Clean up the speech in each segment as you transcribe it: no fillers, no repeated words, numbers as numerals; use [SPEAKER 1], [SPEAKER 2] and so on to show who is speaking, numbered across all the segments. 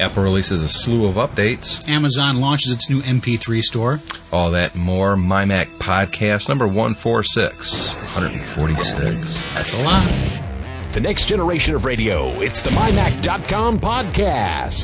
[SPEAKER 1] Apple releases a slew of updates.
[SPEAKER 2] Amazon launches its new MP3 store.
[SPEAKER 1] All that and more. My Mac Podcast number 146. 146.
[SPEAKER 2] That's a lot.
[SPEAKER 3] The next generation of radio. It's the MyMac.com podcast.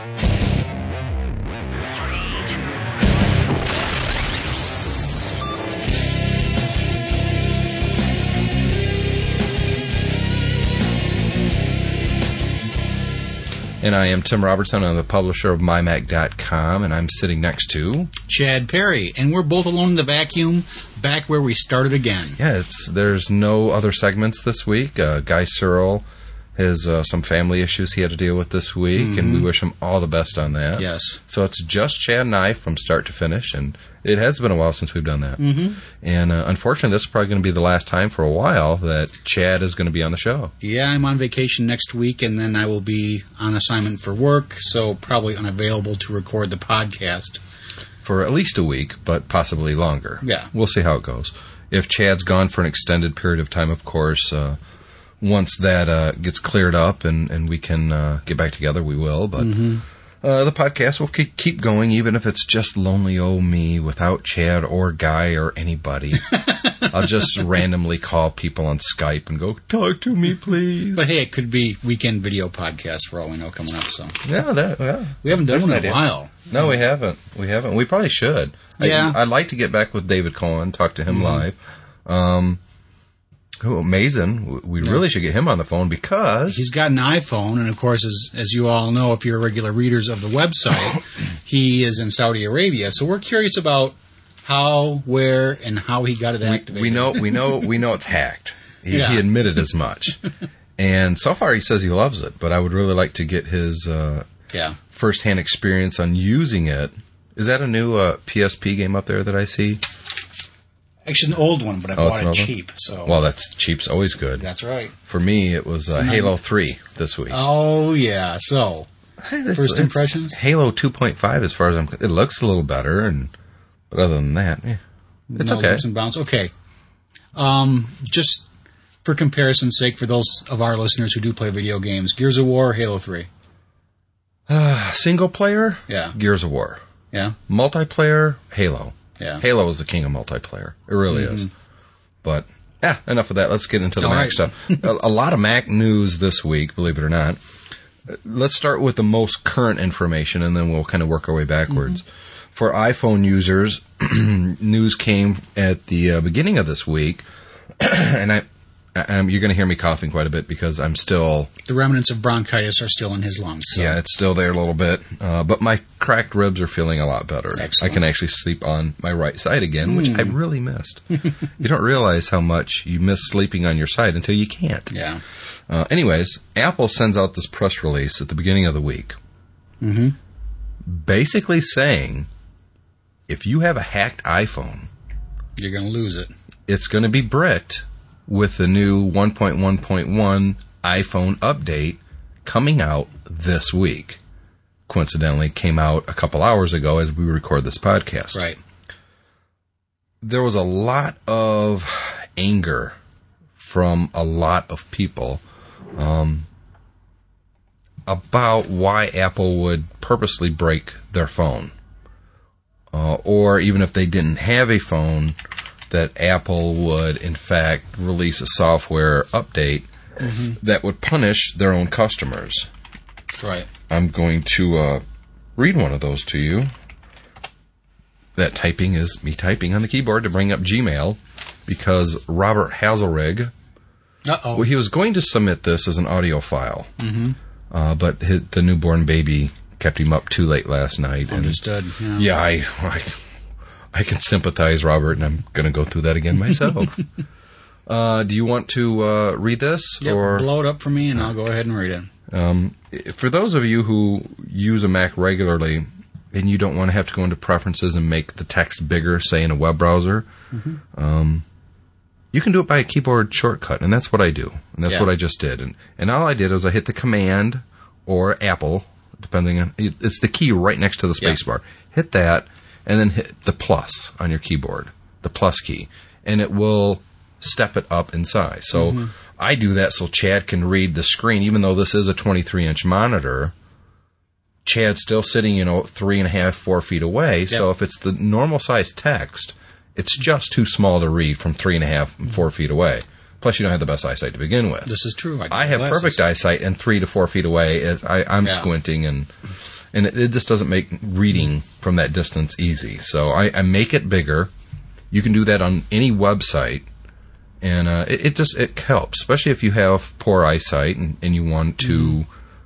[SPEAKER 1] And I am Tim Robertson. I'm the publisher of MyMac.com, and I'm sitting next to
[SPEAKER 2] Chad Perry, and we're both alone in the vacuum, back where we started again.
[SPEAKER 1] Yeah, there's no other segments this week. Guy Searle has some family issues he had to deal with this week, and we wish him all the best on that.
[SPEAKER 2] Yes.
[SPEAKER 1] So it's just Chad and I from start to finish, and it has been a while since we've done that. And unfortunately, this is probably going to be the last time for a while that Chad is going to be on the show.
[SPEAKER 2] Yeah, I'm on vacation next week, and then I will be on assignment for work, so probably unavailable to record the podcast.
[SPEAKER 1] For at least a week, but possibly longer.
[SPEAKER 2] Yeah.
[SPEAKER 1] We'll see how it goes. If Chad's gone for an extended period of time, of course, once that gets cleared up and we can get back together, we will. But the podcast will keep going, even if it's just lonely old me without Chad or Guy or anybody. I'll just randomly call people on Skype and go, talk to me, please.
[SPEAKER 2] But hey, it could be weekend video podcast for all we know coming up. So
[SPEAKER 1] Yeah.
[SPEAKER 2] we haven't done one in a while.
[SPEAKER 1] No, we haven't. We probably should.
[SPEAKER 2] Yeah.
[SPEAKER 1] I'd like to get back with David Cohen, talk to him live. Amazing. We really should get him on the phone because
[SPEAKER 2] He's got an iPhone, and of course, as you all know, if you're regular readers of the website, he is in Saudi Arabia. So we're curious about how, where, and how he got it activated.
[SPEAKER 1] we know it's hacked. He admitted as much. And so far he says he loves it, but I would really like to get his first-hand experience on using it. Is that a new PSP game up there that I see?
[SPEAKER 2] Actually, an old one, but I bought it cheap. So
[SPEAKER 1] well, that's cheap's always good.
[SPEAKER 2] That's right.
[SPEAKER 1] For me, it was Halo 3 this week.
[SPEAKER 2] Oh yeah. So first impressions.
[SPEAKER 1] Halo 2.5, as far as it looks a little better, but other than that, it's okay.
[SPEAKER 2] Leaps and bounds. Okay. Just for comparison's sake, for those of our listeners who do play video games, Gears of War, Halo 3.
[SPEAKER 1] Single player,
[SPEAKER 2] Yeah.
[SPEAKER 1] Gears of War.
[SPEAKER 2] Yeah.
[SPEAKER 1] Multiplayer, Halo.
[SPEAKER 2] Yeah.
[SPEAKER 1] Halo is the king of multiplayer. It really is. But, enough of that. Let's get into the Mac stuff. A lot of Mac news this week, believe it or not. Let's start with the most current information, and then we'll kind of work our way backwards. For iPhone users, news came at the beginning of this week, and you're going to hear me coughing quite a bit because I'm still...
[SPEAKER 2] The remnants of bronchitis are still in his lungs. So.
[SPEAKER 1] Yeah, it's still there a little bit. But my cracked ribs are feeling a lot better.
[SPEAKER 2] Excellent.
[SPEAKER 1] I can actually sleep on my right side again, which I really missed. You don't realize how much you miss sleeping on your side until you can't.
[SPEAKER 2] Yeah.
[SPEAKER 1] Anyways, Apple sends out this press release at the beginning of the week. Basically saying, if you have a hacked iPhone...
[SPEAKER 2] You're going to lose it.
[SPEAKER 1] It's going to be bricked with the new 1.1.1 iPhone update coming out this week. Coincidentally, came out a couple hours ago as we record this podcast.
[SPEAKER 2] Right.
[SPEAKER 1] There was a lot of anger from a lot of people about why Apple would purposely break their phone. Or even if they didn't have a phone, that Apple would, in fact, release a software update that would punish their own customers.
[SPEAKER 2] Right.
[SPEAKER 1] I'm going to read one of those to you. That typing is me typing on the keyboard to bring up Gmail, because Robert Hazelrig, well, he was going to submit this as an audio file, but the newborn baby kept him up too late last night.
[SPEAKER 2] Understood.
[SPEAKER 1] And, yeah, I can sympathize, Robert, and I'm going to go through that again myself. Do you want to read this?
[SPEAKER 2] Yep, or blow it up for me, and I'll go ahead and read
[SPEAKER 1] it. For those of you who use a Mac regularly, and you don't want to have to go into preferences and make the text bigger, say in a web browser, you can do it by a keyboard shortcut, and that's what I do. And that's what I just did. And all I did was I hit the Command or Apple, depending on... It's the key right next to the space bar. Hit that, and then hit the plus on your keyboard, the plus key, and it will step it up in size. So I do that so Chad can read the screen, even though this is a 23-inch monitor. Chad's still sitting, 3.5, 4 feet away. Yep. So if it's the normal size text, it's just too small to read from 3.5 and 4 feet away. Plus, you don't have the best eyesight to begin with.
[SPEAKER 2] This is true.
[SPEAKER 1] I have perfect eyesight, and 3 to 4 feet away, I'm squinting, and it just doesn't make reading from that distance easy. So I make it bigger. You can do that on any website, and it helps, especially if you have poor eyesight and you want to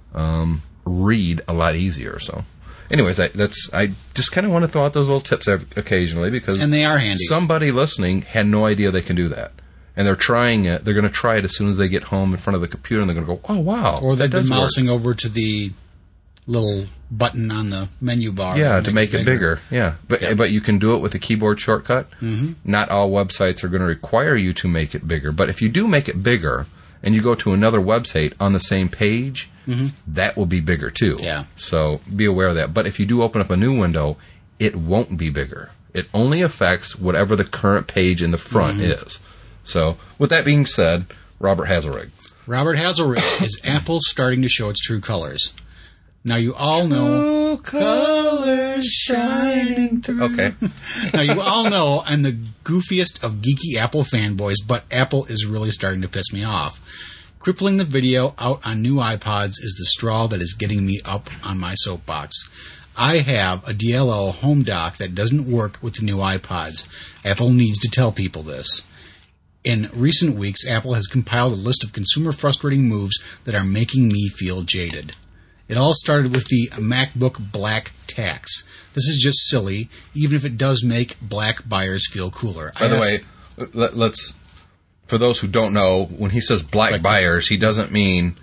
[SPEAKER 1] read a lot easier. So, anyways, I just kind of want to throw out those little tips occasionally because
[SPEAKER 2] and they are handy.
[SPEAKER 1] Somebody listening had no idea they can do that. And they're trying it. They're going to try it as soon as they get home in front of the computer, and they're going to go, "Oh, wow!"
[SPEAKER 2] Or they've been mousing over to the little button on the menu bar.
[SPEAKER 1] Yeah, to make it bigger. Yeah, but you can do it with a keyboard shortcut. Mm-hmm. Not all websites are going to require you to make it bigger, but if you do make it bigger and you go to another website on the same page, that will be bigger too.
[SPEAKER 2] Yeah.
[SPEAKER 1] So be aware of that. But if you do open up a new window, it won't be bigger. It only affects whatever the current page in the front is. So, with that being said, Robert Hazelrig.
[SPEAKER 2] Robert Hazelrig is Apple starting to show its true colors. Now, you all know...
[SPEAKER 1] True colors shining through. Okay.
[SPEAKER 2] Now, you all know I'm the goofiest of geeky Apple fanboys, but Apple is really starting to piss me off. Crippling the video out on new iPods is the straw that is getting me up on my soapbox. I have a DLO home dock that doesn't work with the new iPods. Apple needs to tell people this. In recent weeks, Apple has compiled a list of consumer-frustrating moves that are making me feel jaded. It all started with the MacBook Black tax. This is just silly, even if it does make black buyers feel cooler.
[SPEAKER 1] By the way, let's for those who don't know, when he says black buyers, he doesn't mean,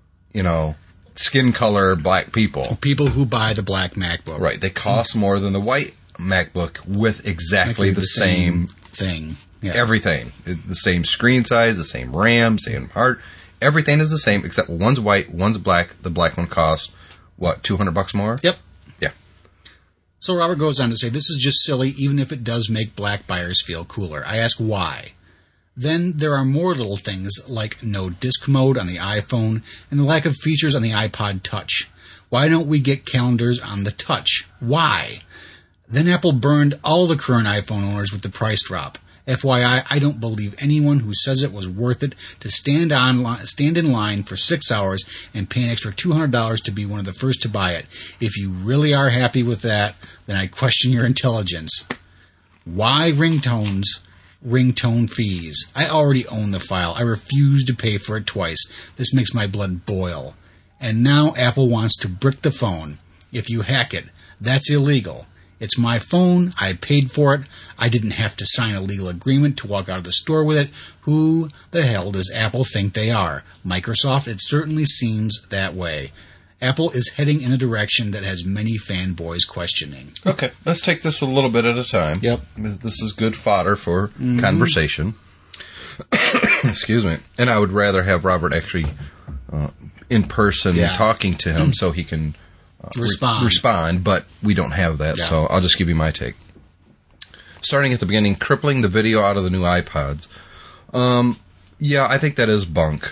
[SPEAKER 1] skin color black people.
[SPEAKER 2] People who buy the black MacBook.
[SPEAKER 1] Right. They cost more than the white MacBook with exactly the same
[SPEAKER 2] thing. Yeah.
[SPEAKER 1] Everything. The same screen size, the same RAM, same hard. Everything is the same except one's white, one's black. The black one costs, what, $200 more?
[SPEAKER 2] Yep.
[SPEAKER 1] Yeah.
[SPEAKER 2] So Robert goes on to say, this is just silly, even if it does make black buyers feel cooler. I ask why. Then there are more little things like no disk mode on the iPhone and the lack of features on the iPod Touch. Why don't we get calendars on the Touch? Why? Then Apple burned all the current iPhone owners with the price drop. FYI, I don't believe anyone who says it was worth it to stand in line for 6 hours and pay an extra $200 to be one of the first to buy it. If you really are happy with that, then I question your intelligence. Why ringtone fees? I already own the file. I refuse to pay for it twice. This makes my blood boil. And now Apple wants to brick the phone. If you hack it, that's illegal. It's my phone. I paid for it. I didn't have to sign a legal agreement to walk out of the store with it. Who the hell does Apple think they are? Microsoft? It certainly seems that way. Apple is heading in a direction that has many fanboys questioning.
[SPEAKER 1] Okay, let's take this a little bit at a time.
[SPEAKER 2] Yep.
[SPEAKER 1] This is good fodder for conversation. Excuse me. And I would rather have Robert actually in person talking to him so he can... respond, but we don't have that, so I'll just give you my take. Starting at the beginning, crippling the video out of the new iPods. I think that is bunk.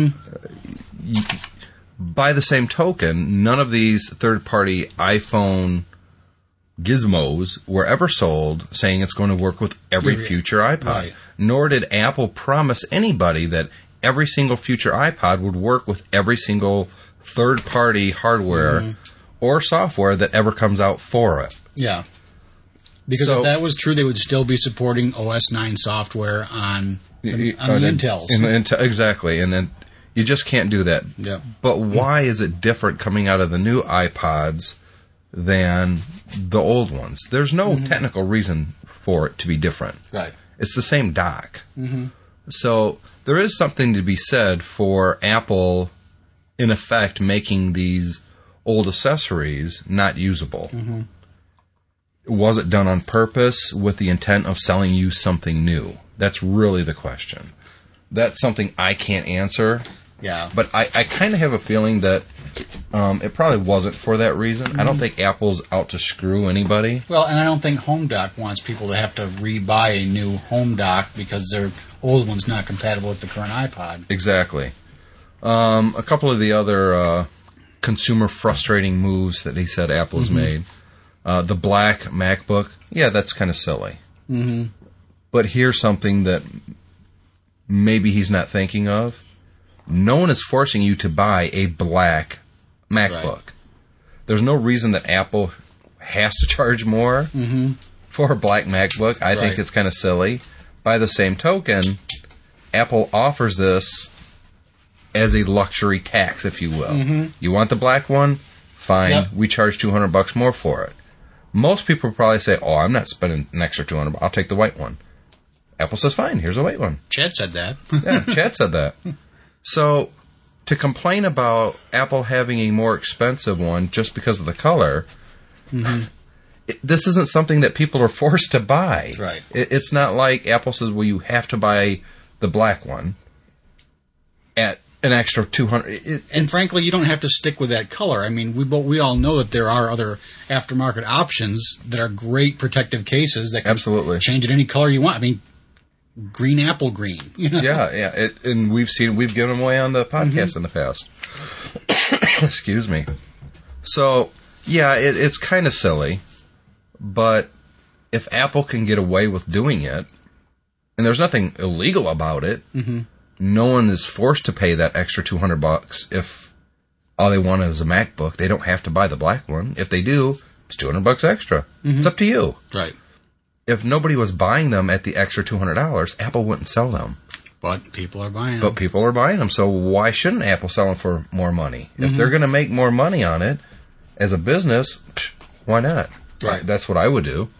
[SPEAKER 1] By the same token, none of these third-party iPhone gizmos were ever sold saying it's going to work with every future iPod. Right. Nor did Apple promise anybody that every single future iPod would work with every single third-party hardware or software that ever comes out for it.
[SPEAKER 2] Yeah. Because if that was true, they would still be supporting OS 9 software on the Intels.
[SPEAKER 1] Exactly. And then you just can't do that.
[SPEAKER 2] Yeah.
[SPEAKER 1] But why is it different coming out of the new iPods than the old ones? There's no technical reason for it to be different.
[SPEAKER 2] Right.
[SPEAKER 1] It's the same dock. So there is something to be said for Apple, in effect, making these old accessories not usable. Was it done on purpose with the intent of selling you something new? That's really the question. That's something I can't answer.
[SPEAKER 2] Yeah.
[SPEAKER 1] But I kind of have a feeling that it probably wasn't for that reason. I don't think Apple's out to screw anybody.
[SPEAKER 2] Well, and I don't think Home Dock wants people to have to re-buy a new Home Dock because their old one's not compatible with the current iPod.
[SPEAKER 1] Exactly. A couple of the other consumer frustrating moves that he said Apple's made. The black MacBook, yeah, that's kind of silly. Mm-hmm. But here's something that maybe he's not thinking of. No one is forcing you to buy a black MacBook. Right. There's no reason that Apple has to charge more for a black MacBook. I think it's kind of silly. By the same token, Apple offers this as a luxury tax, if you will. Mm-hmm. You want the black one? Fine. Yep. We charge $200 more for it. Most people probably say, "Oh, I'm not spending an extra $200. I'll take the white one." Apple says, "Fine. Here's a white one."
[SPEAKER 2] Chad said that.
[SPEAKER 1] Yeah, Chad said that. So, to complain about Apple having a more expensive one just because of the color, this isn't something that people are forced to buy.
[SPEAKER 2] Right.
[SPEAKER 1] It's not like Apple says, "Well, you have to buy the black one at an extra $200."
[SPEAKER 2] And frankly, you don't have to stick with that color. I mean, we all know that there are other aftermarket options that are great protective cases that can change it any color you want. I mean, green apple green. You know?
[SPEAKER 1] Yeah. And we've given them away on the podcast in the past. Excuse me. So, yeah, it's kind of silly, but if Apple can get away with doing it, and there's nothing illegal about it, no one is forced to pay that extra $200 if all they want is a MacBook. They don't have to buy the black one. If they do, it's $200 extra. It's up to you.
[SPEAKER 2] Right.
[SPEAKER 1] If nobody was buying them at the extra $200, Apple wouldn't sell them.
[SPEAKER 2] But people are buying them.
[SPEAKER 1] So why shouldn't Apple sell them for more money? If they're going to make more money on it as a business, why not?
[SPEAKER 2] Right.
[SPEAKER 1] That's what I would do.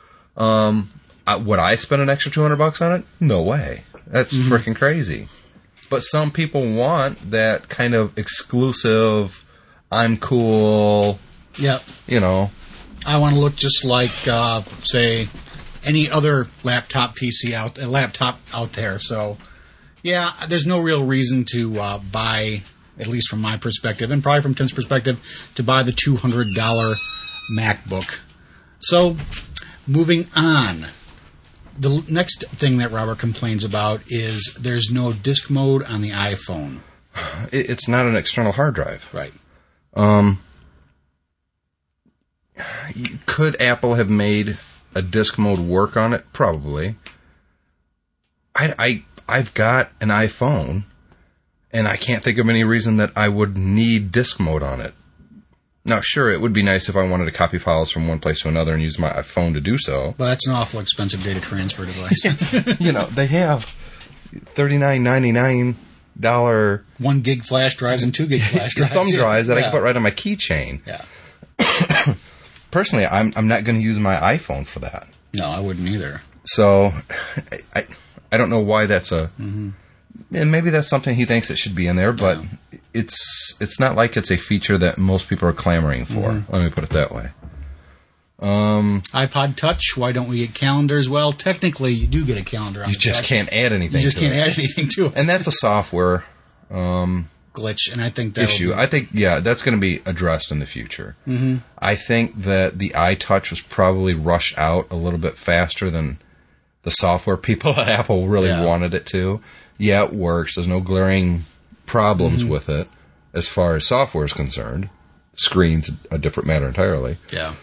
[SPEAKER 1] Would I spend an extra $200 on it? No way. That's freaking crazy. But some people want that kind of exclusive, I'm cool.
[SPEAKER 2] Yep.
[SPEAKER 1] You know.
[SPEAKER 2] I want to look just like, say, any other laptop out there. So, yeah, there's no real reason to buy, at least from my perspective, and probably from Tim's perspective, to buy the $200 MacBook. So, moving on. The next thing that Robert complains about is there's no disk mode on the iPhone.
[SPEAKER 1] It's not an external hard drive.
[SPEAKER 2] Right.
[SPEAKER 1] Could Apple have made a disk mode work on it? Probably. I've got an iPhone, and I can't think of any reason that I would need disk mode on it. Now, sure, it would be nice if I wanted to copy files from one place to another and use my phone to do so.
[SPEAKER 2] But that's an awful expensive data transfer device.
[SPEAKER 1] You know, they have $39.99
[SPEAKER 2] 1 gig flash drives and 2 gig flash drives.
[SPEAKER 1] Thumb drives that I can put right on my keychain.
[SPEAKER 2] Yeah.
[SPEAKER 1] Personally, I'm not going to use my iPhone for that.
[SPEAKER 2] No, I wouldn't either.
[SPEAKER 1] So, I don't know why that's and maybe that's something he thinks it should be in there, but it's not like it's a feature that most people are clamoring for. Let me put it that way.
[SPEAKER 2] iPod Touch, why don't we get calendars? Well, technically, you do get a calendar on
[SPEAKER 1] You just can't add anything
[SPEAKER 2] to it. You just can't add anything to it.
[SPEAKER 1] And that's a software
[SPEAKER 2] glitch, and I think that
[SPEAKER 1] issue. I think, that's going to be addressed in the future. I think that the iTouch was probably rushed out a little bit faster than the software people at Apple really wanted it to. Yeah, it works. There's no glaring problems with it as far as software is concerned. Screen's a different matter entirely.
[SPEAKER 2] Yeah.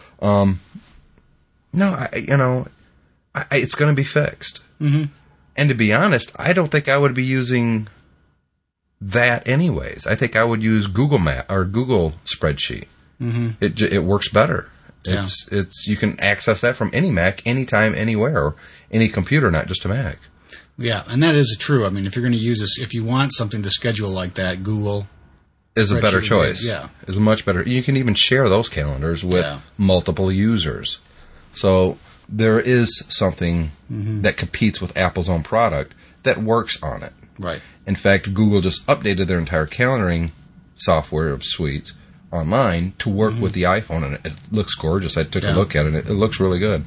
[SPEAKER 1] No, it's going to be fixed. And to be honest, I don't think I would be using that anyways. I think I would use Google Map or Google Spreadsheet. It works better.
[SPEAKER 2] Yeah.
[SPEAKER 1] It's you can access that from any Mac, anytime, anywhere, or any computer, not just a Mac.
[SPEAKER 2] Yeah, and that is true. I mean, if you're going to use this, if you want something to schedule like that, Google
[SPEAKER 1] is a better choice.
[SPEAKER 2] Yeah.
[SPEAKER 1] Is much better. You can even share those calendars with multiple users. So there is something that competes with Apple's own product that works on it.
[SPEAKER 2] Right.
[SPEAKER 1] In fact, Google just updated their entire calendaring software of suites online to work with the iPhone, and it looks gorgeous. I took a look at it. It looks really good.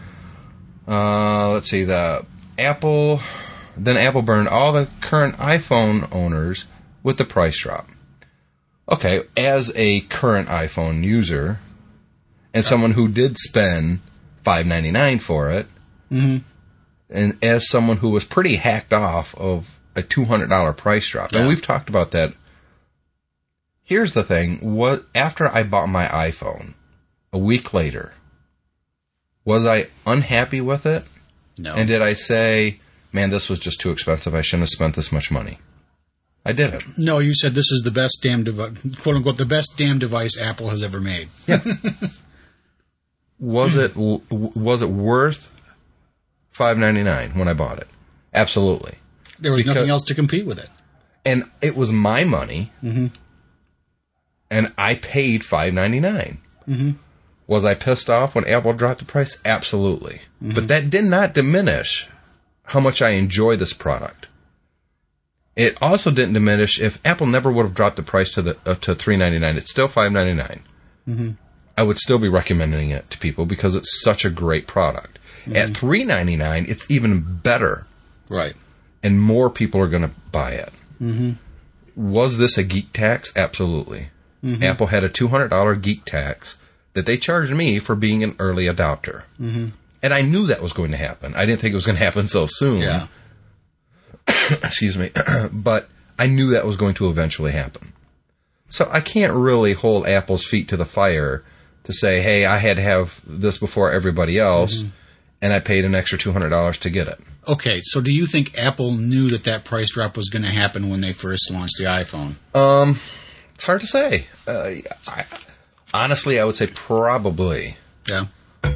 [SPEAKER 1] Let's see. Apple burned all the current iPhone owners with the price drop. Okay, as a current iPhone user and someone who did spend $5.99 for it, and as someone who was pretty hacked off of a $200 price drop, and we've talked about that Here's the thing. After I bought my iPhone, a week later, was I unhappy with it?
[SPEAKER 2] No.
[SPEAKER 1] And did I say, man, this was just too expensive. I shouldn't have spent this much money. I didn't.
[SPEAKER 2] No, you said this is the best damn device, quote unquote, the best damn device Apple has ever made.
[SPEAKER 1] Yeah. Was it worth $5.99 when I bought it? Absolutely.
[SPEAKER 2] There was nothing else to compete with it.
[SPEAKER 1] And it was my money, and I paid $5.99. Mm-hmm. Was I pissed off when Apple dropped the price? Absolutely. Mm-hmm. But that did not diminish how much I enjoy this product. It also didn't diminish if Apple never would have dropped the price to $3.99. It's still $5.99. Mm-hmm. I would still be recommending it to people because it's such a great product. Mm-hmm. At $3.99, it's even better.
[SPEAKER 2] Right.
[SPEAKER 1] And more people are going to buy it. Mm-hmm. Was this a geek tax? Absolutely. Mm-hmm. Apple had a $200 geek tax that they charged me for being an early adopter. Mm-hmm. And I knew that was going to happen. I didn't think it was going to happen so soon.
[SPEAKER 2] Yeah.
[SPEAKER 1] Excuse me. But I knew that was going to eventually happen. So I can't really hold Apple's feet to the fire to say, hey, I had to have this before everybody else, and I paid an extra $200 to get it.
[SPEAKER 2] Okay, so do you think Apple knew that price drop was going to happen when they first launched the iPhone?
[SPEAKER 1] It's hard to say. Honestly, I would say probably.
[SPEAKER 2] Yeah.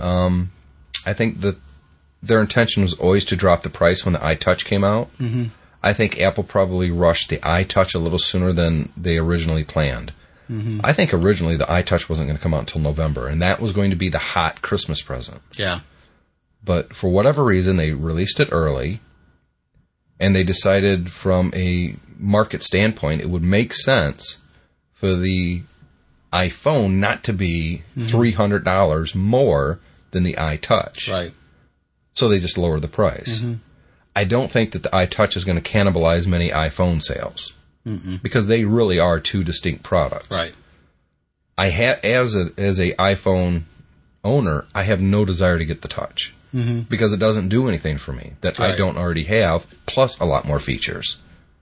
[SPEAKER 1] I think that their intention was always to drop the price when the iTouch came out. Mm-hmm. I think Apple probably rushed the iTouch a little sooner than they originally planned. Mm-hmm. I think originally the iTouch wasn't going to come out until November, and that was going to be the hot Christmas present.
[SPEAKER 2] Yeah.
[SPEAKER 1] But for whatever reason, they released it early, and they decided from a market standpoint it would make sense for the iPhone not to be $300 more than the iTouch.
[SPEAKER 2] Right.
[SPEAKER 1] So they just lowered the price. Mm-hmm. I don't think that the iTouch is going to cannibalize many iPhone sales because they really are two distinct products.
[SPEAKER 2] Right.
[SPEAKER 1] I as a iPhone owner, I have no desire to get the Touch because it doesn't do anything for me that I don't already have, plus a lot more features.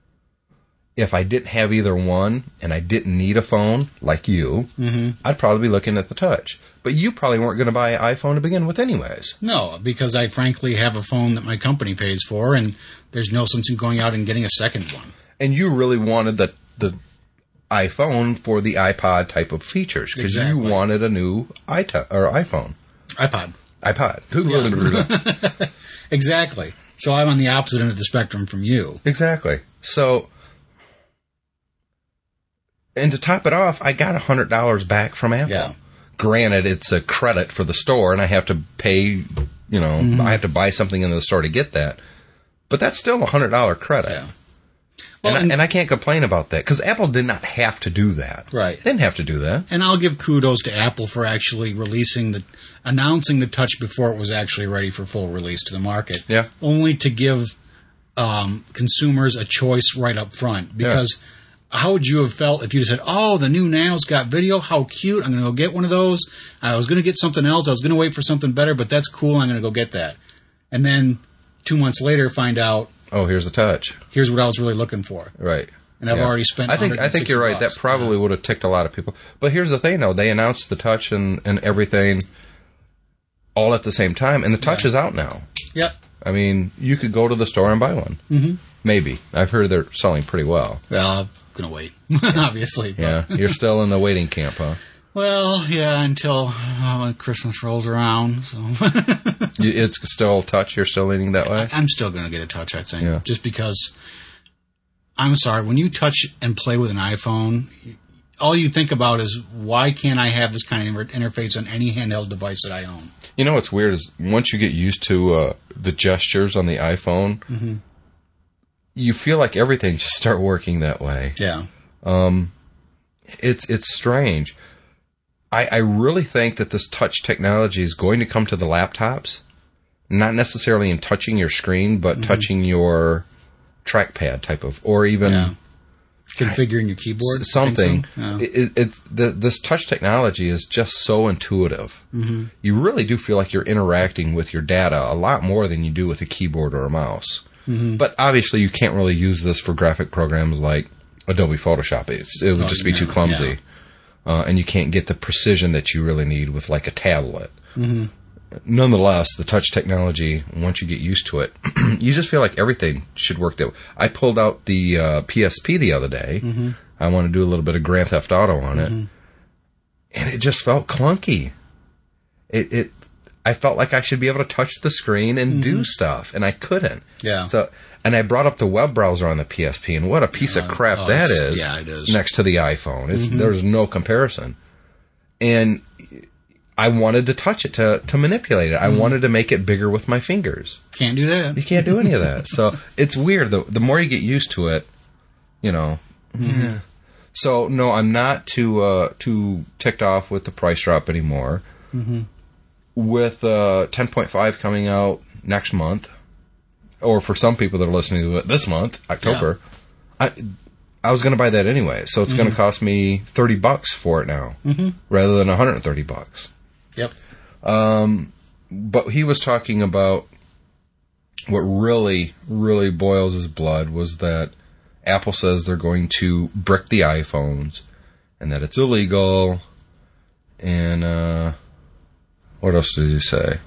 [SPEAKER 1] If I didn't have either one and I didn't need a phone like you, I'd probably be looking at the Touch. But you probably weren't going to buy an iPhone to begin with anyways.
[SPEAKER 2] No, because I frankly have a phone that my company pays for, and there's no sense in going out and getting a second one. And
[SPEAKER 1] you really wanted the iPhone for the iPod type of features because you wanted a new iPhone.
[SPEAKER 2] iPod.
[SPEAKER 1] Yeah.
[SPEAKER 2] Exactly. So I'm on the opposite end of the spectrum from you.
[SPEAKER 1] Exactly. So, and to top it off, I got $100 back from Apple.
[SPEAKER 2] Yeah.
[SPEAKER 1] Granted, it's a credit for the store, and I have to pay, I have to buy something in the store to get that. But that's still a $100 credit. Yeah. Well, and I can't complain about that, because Apple did not have to do that.
[SPEAKER 2] Right.
[SPEAKER 1] They didn't have to do that.
[SPEAKER 2] And I'll give kudos to Apple for actually announcing the Touch before it was actually ready for full release to the market.
[SPEAKER 1] Yeah.
[SPEAKER 2] Only to give consumers a choice right up front. Because how would you have felt if you said, oh, the new Nano's got video, how cute, I'm going to go get one of those. I was going to get something else, I was going to wait for something better, but that's cool, I'm going to go get that. And then 2 months later find out,
[SPEAKER 1] oh, here's the Touch.
[SPEAKER 2] Here's what I was really looking for.
[SPEAKER 1] Right.
[SPEAKER 2] And I've already spent
[SPEAKER 1] I think you're right. That probably would have ticked a lot of people. But here's the thing, though. They announced the Touch and everything all at the same time, and the Touch is out now.
[SPEAKER 2] Yep.
[SPEAKER 1] I mean, you could go to the store and buy one. Mm-hmm. Maybe. I've heard they're selling pretty well.
[SPEAKER 2] Well, I'm going to wait, obviously. But.
[SPEAKER 1] Yeah. You're still in the waiting camp, huh?
[SPEAKER 2] Well, yeah, until Christmas rolls around. So
[SPEAKER 1] it's still Touch? You're still leaning that way?
[SPEAKER 2] I'm still going to get a Touch, I think. Yeah. Just because, I'm sorry, when you touch and play with an iPhone, all you think about is, why can't I have this kind of interface on any handheld device that I own?
[SPEAKER 1] You know what's weird is once you get used to the gestures on the iPhone, you feel like everything just start working that way.
[SPEAKER 2] Yeah.
[SPEAKER 1] It's strange. I really think that this touch technology is going to come to the laptops, not necessarily in touching your screen, but touching your trackpad type of, or even
[SPEAKER 2] configuring your keyboard.
[SPEAKER 1] Something.
[SPEAKER 2] So? Yeah.
[SPEAKER 1] This touch technology is just so intuitive. Mm-hmm. You really do feel like you're interacting with your data a lot more than you do with a keyboard or a mouse. Mm-hmm. But obviously, you can't really use this for graphic programs like Adobe Photoshop. It would just be too clumsy. Yeah. And you can't get the precision that you really need with like a tablet. Mm-hmm. Nonetheless, the touch technology, once you get used to it, you just feel like everything should work that way. I pulled out the PSP the other day. Mm-hmm. I want to do a little bit of Grand Theft Auto on it. And it just felt clunky. I felt like I should be able to touch the screen and do stuff, and I couldn't.
[SPEAKER 2] Yeah.
[SPEAKER 1] And I brought up the web browser on the PSP, and what a piece of crap that is.
[SPEAKER 2] Yeah, it is.
[SPEAKER 1] Next to the iPhone. There's no comparison. And I wanted to touch it, to manipulate it. I wanted to make it bigger with my fingers.
[SPEAKER 2] Can't do that.
[SPEAKER 1] You can't do any of that. So it's weird. The more you get used to it, Yeah. So, no, I'm not too ticked off with the price drop anymore. Mm-hmm. With 10.5 coming out next month, or for some people that are listening to it this month, October, I was going to buy that anyway. So it's going to cost me $30 for it now, rather than $130.
[SPEAKER 2] Yep.
[SPEAKER 1] But he was talking about what really, really boils his blood was that Apple says they're going to brick the iPhones and that it's illegal. And what else did he say?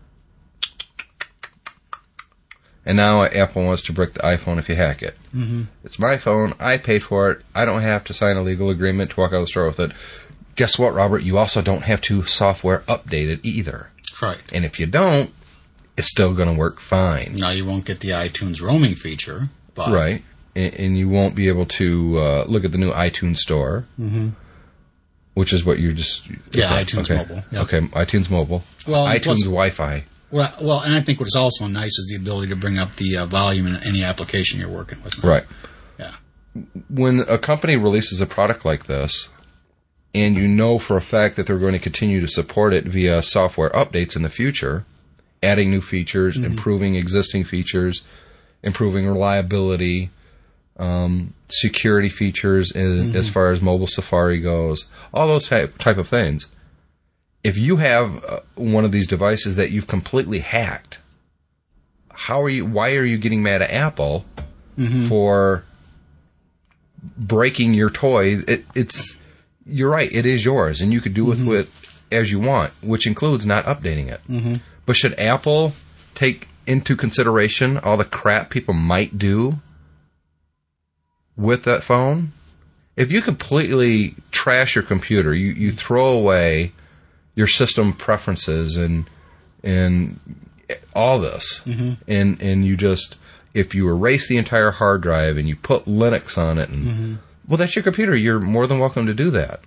[SPEAKER 1] And now Apple wants to brick the iPhone if you hack it. Mm-hmm. It's my phone. I paid for it. I don't have to sign a legal agreement to walk out of the store with it. Guess what, Robert? You also don't have to software update it either.
[SPEAKER 2] Right.
[SPEAKER 1] And if you don't, it's still going to work fine.
[SPEAKER 2] Now, you won't get the iTunes roaming feature. But
[SPEAKER 1] right. And you won't be able to look at the new iTunes store, which is what you're just...
[SPEAKER 2] iTunes Mobile. Yep.
[SPEAKER 1] Okay, iTunes Mobile. Well, iTunes Wi-Fi.
[SPEAKER 2] Well, and I think what is also nice is the ability to bring up the volume in any application you're working with.
[SPEAKER 1] Right.
[SPEAKER 2] Yeah.
[SPEAKER 1] When a company releases a product like this, and you know for a fact that they're going to continue to support it via software updates in the future, adding new features, improving existing features, improving reliability, security features as far as mobile Safari goes, all those type of things. If you have one of these devices that you've completely hacked, why are you getting mad at Apple for breaking your toy? You're right, it is yours, and you could do with it as you want, which includes not updating it. But should Apple take into consideration all the crap people might do with that phone? If you completely trash your computer, you throw away your system preferences and all this, and you just, if you erase the entire hard drive and you put Linux on it, and well, that's your computer. You're more than welcome to do that.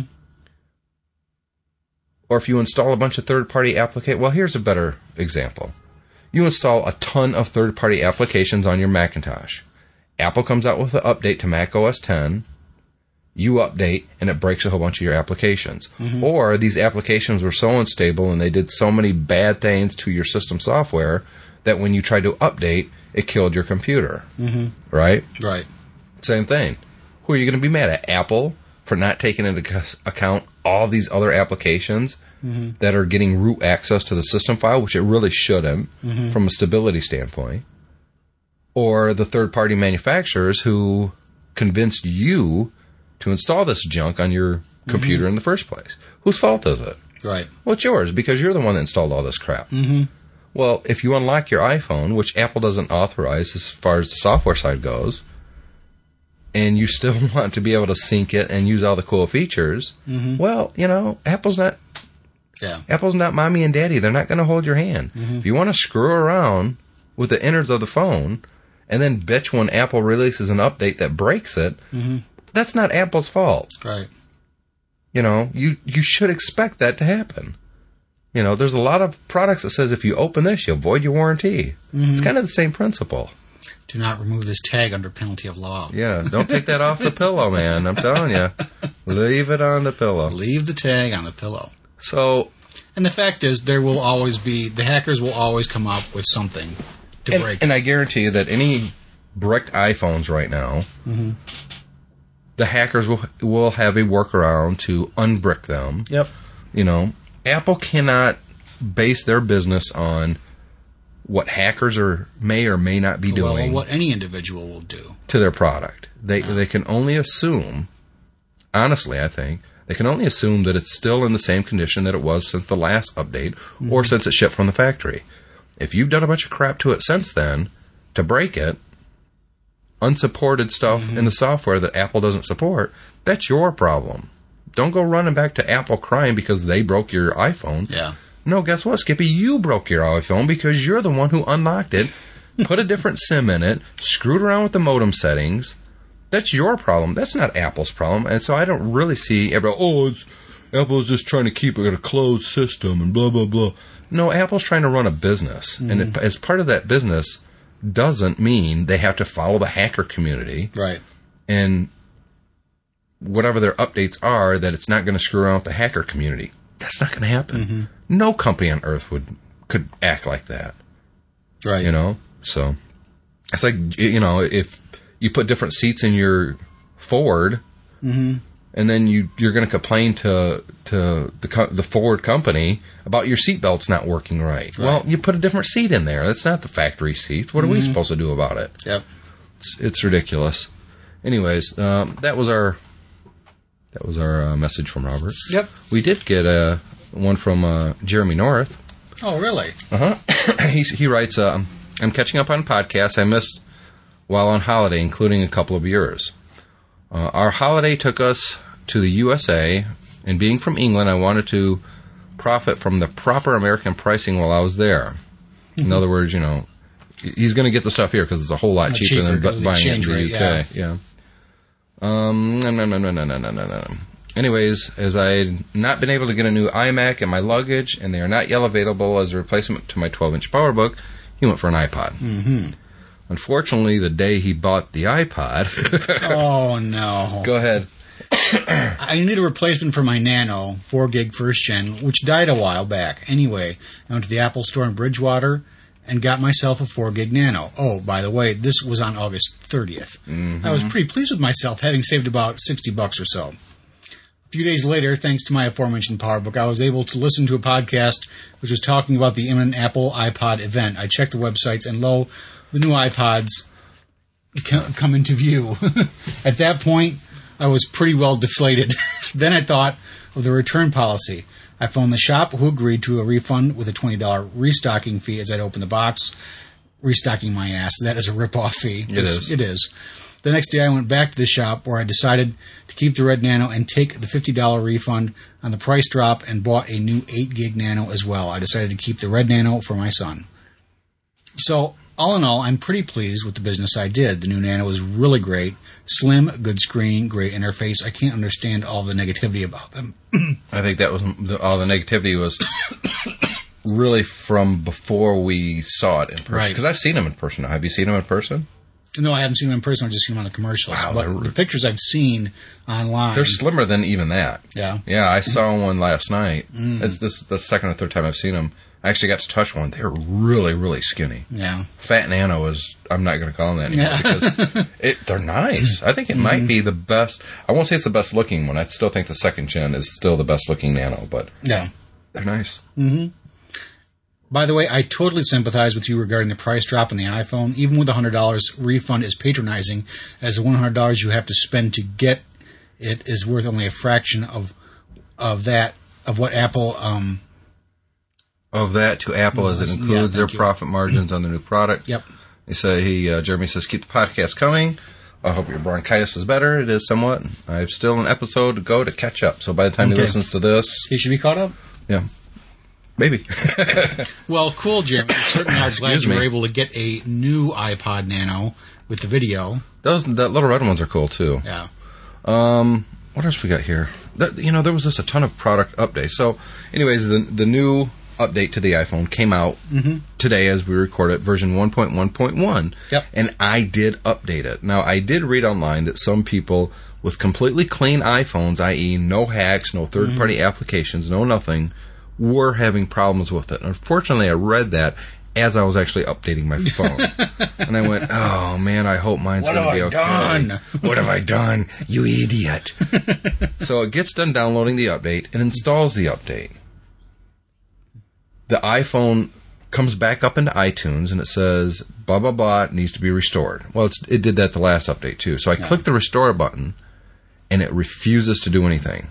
[SPEAKER 1] Or if you install a bunch of third-party applications, well, here's a better example. You install a ton of third-party applications on your Macintosh. Apple comes out with an update to Mac OS X. You update, and it breaks a whole bunch of your applications. Or these applications were so unstable and they did so many bad things to your system software that when you tried to update, it killed your computer. Right?
[SPEAKER 2] Right.
[SPEAKER 1] Same thing. Who are you going to be mad at? Apple for not taking into account all these other applications that are getting root access to the system file, which it really shouldn't from a stability standpoint? Or the third-party manufacturers who convinced you to install this junk on your computer in the first place? Whose fault is it?
[SPEAKER 2] Right.
[SPEAKER 1] Well, it's yours, because you're the one that installed all this crap. Well, if you unlock your iPhone, which Apple doesn't authorize as far as the software side goes, and you still want to be able to sync it and use all the cool features, well, Apple's not mommy and daddy. They're not going to hold your hand. If you want to screw around with the innards of the phone and then bitch when Apple releases an update that breaks it, that's not Apple's fault.
[SPEAKER 2] Right.
[SPEAKER 1] You should expect that to happen. There's a lot of products that says if you open this, you'll void your warranty. It's kind of the same principle.
[SPEAKER 2] Do not remove this tag under penalty of law.
[SPEAKER 1] Yeah, don't take that off the pillow, man. I'm telling you. Leave it on the pillow.
[SPEAKER 2] Leave the tag on the pillow.
[SPEAKER 1] So,
[SPEAKER 2] and the fact is, the hackers will always come up with something to break.
[SPEAKER 1] And I guarantee you that any bricked iPhones right now, the hackers will have a workaround to unbrick them.
[SPEAKER 2] Yep.
[SPEAKER 1] Apple cannot base their business on what hackers may or may not be doing.
[SPEAKER 2] Well, what any individual will do
[SPEAKER 1] to their product. They can only assume, honestly, I think, they can only assume that it's still in the same condition that it was since the last update or since it shipped from the factory. If you've done a bunch of crap to it since then to break it, unsupported stuff in the software that Apple doesn't support, that's your problem. Don't go running back to Apple crying because they broke your iPhone.
[SPEAKER 2] Yeah.
[SPEAKER 1] No, guess what, Skippy? You broke your iPhone because you're the one who unlocked it, put a different SIM in it, screwed around with the modem settings. That's your problem. That's not Apple's problem. And so I don't really see everybody, Apple's just trying to keep it a closed system and blah, blah, blah. No, Apple's trying to run a business. And as part of that business doesn't mean they have to follow the hacker community.
[SPEAKER 2] Right.
[SPEAKER 1] And whatever their updates are, that it's not going to screw around with the hacker community. That's not going to happen. No company on earth could act like that.
[SPEAKER 2] Right.
[SPEAKER 1] You know? So it's like, if you put different seats in your Ford, and then you're going to complain to the Ford company about your seatbelts not working right. Well, you put a different seat in there. That's not the factory seat. What are we supposed to do about it?
[SPEAKER 2] Yep.
[SPEAKER 1] It's ridiculous. Anyways, that was our message from Robert.
[SPEAKER 2] Yep.
[SPEAKER 1] We did get one from Jeremy North.
[SPEAKER 2] Oh, really?
[SPEAKER 1] He writes, I'm catching up on podcasts I missed while on holiday, including a couple of yours. Our holiday took us to the USA, and being from England, I wanted to profit from the proper American pricing while I was there. In other words, he's going to get the stuff here because it's a whole lot cheaper than buying it in the UK. Yeah. No. Anyways, as I had not been able to get a new iMac in my luggage, and they are not yet available as a replacement to my 12-inch PowerBook, he went for an iPod. Unfortunately, the day he bought the iPod...
[SPEAKER 2] Oh, no.
[SPEAKER 1] Go ahead.
[SPEAKER 2] I need a replacement for my Nano, 4 gig first gen, which died a while back. Anyway, I went to the Apple store in Bridgewater and got myself a 4 gig Nano. Oh, by the way, this was on August 30th. I was pretty pleased with myself, having saved about $60 or so. A few days later, thanks to my aforementioned PowerBook, I was able to listen to a podcast which was talking about the imminent Apple iPod event. I checked the websites, and lo, the new iPods come into view. At that point, I was pretty well deflated. Then I thought of the return policy. I phoned the shop, who agreed to a refund with a $20 restocking fee as I'd open the box. Restocking my ass. That is a rip-off fee. It is. The next day I went back to the shop where I decided to keep the Red Nano and take the $50 refund on the price drop and bought a new 8 gig Nano as well. I decided to keep the Red Nano for my son. So, all in all, I'm pretty pleased with the business I did. The new Nano is really great. Slim, good screen, great interface. I can't understand all the negativity about them.
[SPEAKER 1] I think that was all the negativity was really from before we saw it in person. Because I've seen them in person. Have you seen them in person?
[SPEAKER 2] No, I haven't seen them in person. I've just seen them on the commercials. Wow, but the pictures I've seen online...
[SPEAKER 1] They're slimmer than even that.
[SPEAKER 2] Yeah.
[SPEAKER 1] Yeah, I saw one last night. This is the second or third time I've seen them. I actually got to touch one. They're really, really skinny.
[SPEAKER 2] Yeah.
[SPEAKER 1] Fat Nano is... I'm not going to call them that anymore because they're nice. I think it might be the best... I won't say it's the best looking one. I still think the second gen is still the best looking Nano, but...
[SPEAKER 2] Yeah.
[SPEAKER 1] They're nice.
[SPEAKER 2] By the way, I totally sympathize with you regarding the price drop on the iPhone. Even with the $100 refund is patronizing, as the $100 you have to spend to get it is worth only a fraction of what Apple...
[SPEAKER 1] Of that to Apple as it includes their profit margins on the new product.
[SPEAKER 2] Yep.
[SPEAKER 1] Jeremy says, keep the podcast coming. I hope your bronchitis is better. It is somewhat. I have still an episode to go to catch up. So by the time he listens to this...
[SPEAKER 2] He should be caught up?
[SPEAKER 1] Yeah. Maybe.
[SPEAKER 2] Well, cool, Jeremy. Certainly are glad you were able to get a new iPod Nano with the video.
[SPEAKER 1] That little red ones are cool, too.
[SPEAKER 2] Yeah.
[SPEAKER 1] What else we got here? There was just a ton of product updates. So, anyways, the new update to the iPhone came out today as we record it, version 1.1.1.
[SPEAKER 2] Yep.
[SPEAKER 1] And I did update it. Now, I did read online that some people with completely clean iPhones, i.e. no hacks, no third-party applications, no nothing, were having problems with it. Unfortunately, I read that as I was actually updating my phone. And I went, oh, man, I hope mine's going to be okay. What have I done? You idiot. So it gets done downloading the update and installs the update. The iPhone comes back up into iTunes, and it says, blah, blah, blah, needs to be restored. Well, it did that the last update, too. So I click the restore button, and it refuses to do anything.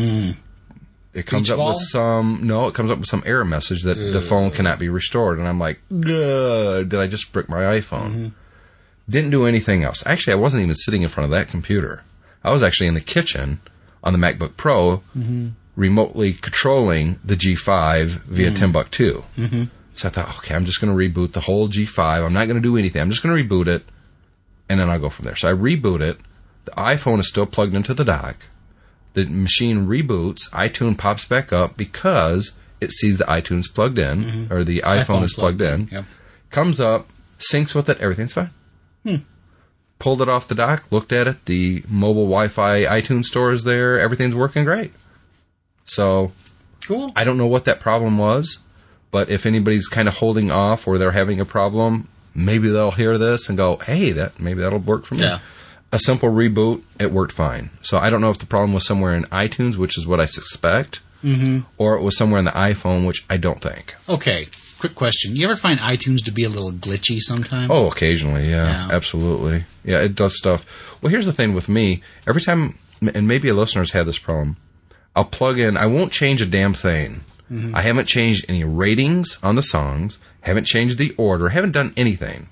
[SPEAKER 1] It comes up with it comes up with some error message that the phone cannot be restored. And I'm like, did I just brick my iPhone? Didn't do anything else. Actually, I wasn't even sitting in front of that computer. I was actually in the kitchen on the MacBook Pro, remotely controlling the G5 via Timbuktu. So I thought, okay, I'm just going to reboot the whole G5. I'm not going to do anything. I'm just going to reboot it, and then I'll go from there. So I reboot it. The iPhone is still plugged into the dock. The machine reboots. iTunes pops back up because it sees the iTunes plugged in, or the iPhone is plugged in.
[SPEAKER 2] Yep.
[SPEAKER 1] Comes up, syncs with it, everything's fine. Pulled it off the dock, looked at it. The mobile Wi-Fi iTunes store is there. Everything's working great. So,
[SPEAKER 2] cool.
[SPEAKER 1] I don't know what that problem was, but if anybody's kind of holding off or they're having a problem, maybe they'll hear this and go, hey, maybe that'll work for me.
[SPEAKER 2] Yeah.
[SPEAKER 1] A simple reboot, it worked fine. So I don't know if the problem was somewhere in iTunes, which is what I suspect, or it was somewhere in the iPhone, which I don't think.
[SPEAKER 2] Okay, quick question. You ever find iTunes to be a little glitchy sometimes?
[SPEAKER 1] Oh, occasionally, yeah, absolutely. Yeah, it does stuff. Well, here's the thing with me. Every time, and maybe a listener's had this problem, I'll plug in, I won't change a damn thing. I haven't changed any ratings on the songs, haven't changed the order, haven't done anything.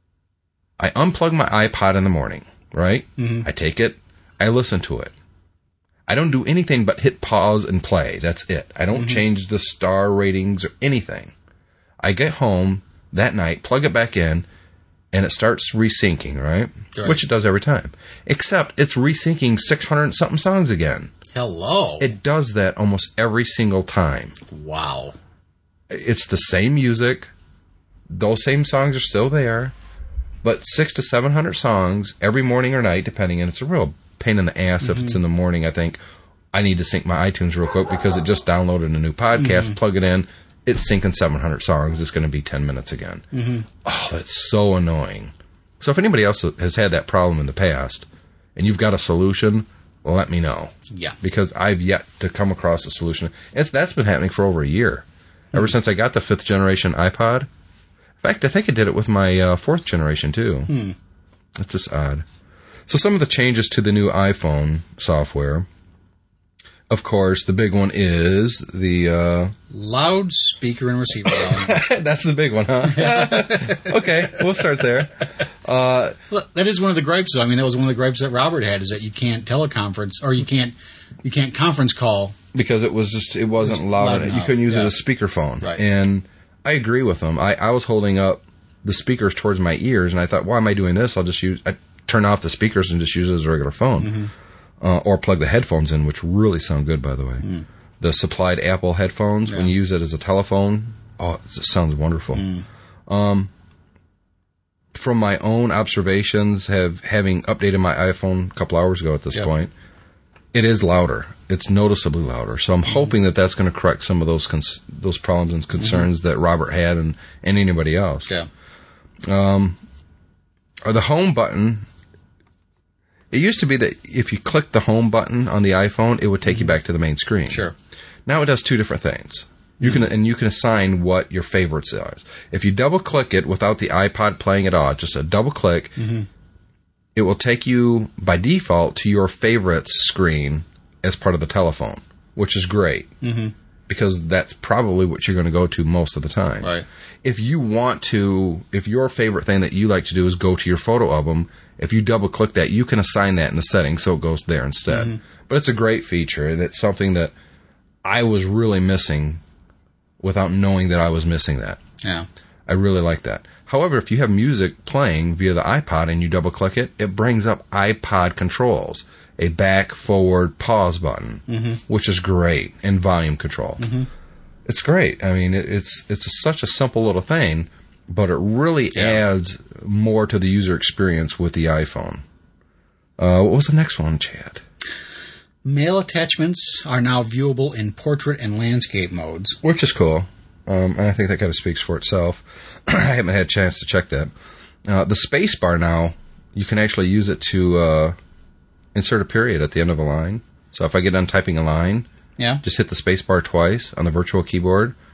[SPEAKER 1] I unplug my iPod in the morning. Right? I take it. I listen to it. I don't do anything but hit pause and play. That's it. I don't change the star ratings or anything. I get home that night, plug it back in, and it starts resyncing, right? Which it does every time. Except it's resyncing 600-something songs again.
[SPEAKER 2] Hello.
[SPEAKER 1] It does that almost every single time.
[SPEAKER 2] Wow.
[SPEAKER 1] It's the same music. Those same songs are still there. But 600 to 700 songs every morning or night, depending, and it's a real pain in the ass if it's in the morning. I think I need to sync my iTunes real quick because it just downloaded a new podcast, plug it in, it's syncing 700 songs. It's going to be 10 minutes again. Oh, that's so annoying. So if anybody else has had that problem in the past and you've got a solution, let me know.
[SPEAKER 2] Yeah.
[SPEAKER 1] Because I've yet to come across a solution. That's been happening for over a year. Ever since I got the 5th generation iPod. In fact, I think I did it with my 4th generation, too. It's just odd. So some of the changes to the new iPhone software. Of course, the big one is the...
[SPEAKER 2] loudspeaker and receiver.
[SPEAKER 1] That's the big one, huh? Okay, we'll start there.
[SPEAKER 2] Look, that is one of the gripes, though. I mean, that was one of the gripes that Robert had, is that you can't teleconference, or you can't conference call. Because
[SPEAKER 1] it wasn't loud enough. You couldn't use it as speakerphone.
[SPEAKER 2] Right.
[SPEAKER 1] And I agree with them. I was holding up the speakers towards my ears, and I thought, why am I doing this? I turn off the speakers and just use it as a regular phone. Or plug the headphones in, which really sound good, by the way. The supplied Apple headphones, when you use it as a telephone, it sounds wonderful. From my own observations, having updated my iPhone a couple hours ago at this point, it is louder. It's noticeably louder. So I'm hoping that that's going to correct some of those problems and concerns that Robert had and anybody else.
[SPEAKER 2] Yeah.
[SPEAKER 1] Or the home button. It used to be that if you click the home button on the iPhone, it would take you back to the main screen.
[SPEAKER 2] Sure.
[SPEAKER 1] Now it does two different things. You can assign what your favorites are. If you double click it without the iPod playing at all, just a double click, it will take you by default to your favorites screen as part of the telephone, which is great because that's probably what you're going to go to most of the time.
[SPEAKER 2] Right.
[SPEAKER 1] If your favorite thing that you like to do is go to your photo album, if you double click that, you can assign that in the settings so it goes there instead. But it's a great feature, and it's something that I was really missing without knowing that I was missing that.
[SPEAKER 2] Yeah.
[SPEAKER 1] I really like that. However, if you have music playing via the iPod and you double click it, it brings up iPod controls, a back, forward, pause button, which is great, and volume control. It's great. I mean, it's such a simple little thing, but it really adds more to the user experience with the iPhone. What was the next one, Chad?
[SPEAKER 2] Mail attachments are now viewable in portrait and landscape modes.
[SPEAKER 1] Which is cool. And I think that kind of speaks for itself. I haven't had a chance to check that. The space bar now, you can actually use it to insert a period at the end of a line. So if I get done typing a line, just hit the space bar twice on the virtual keyboard,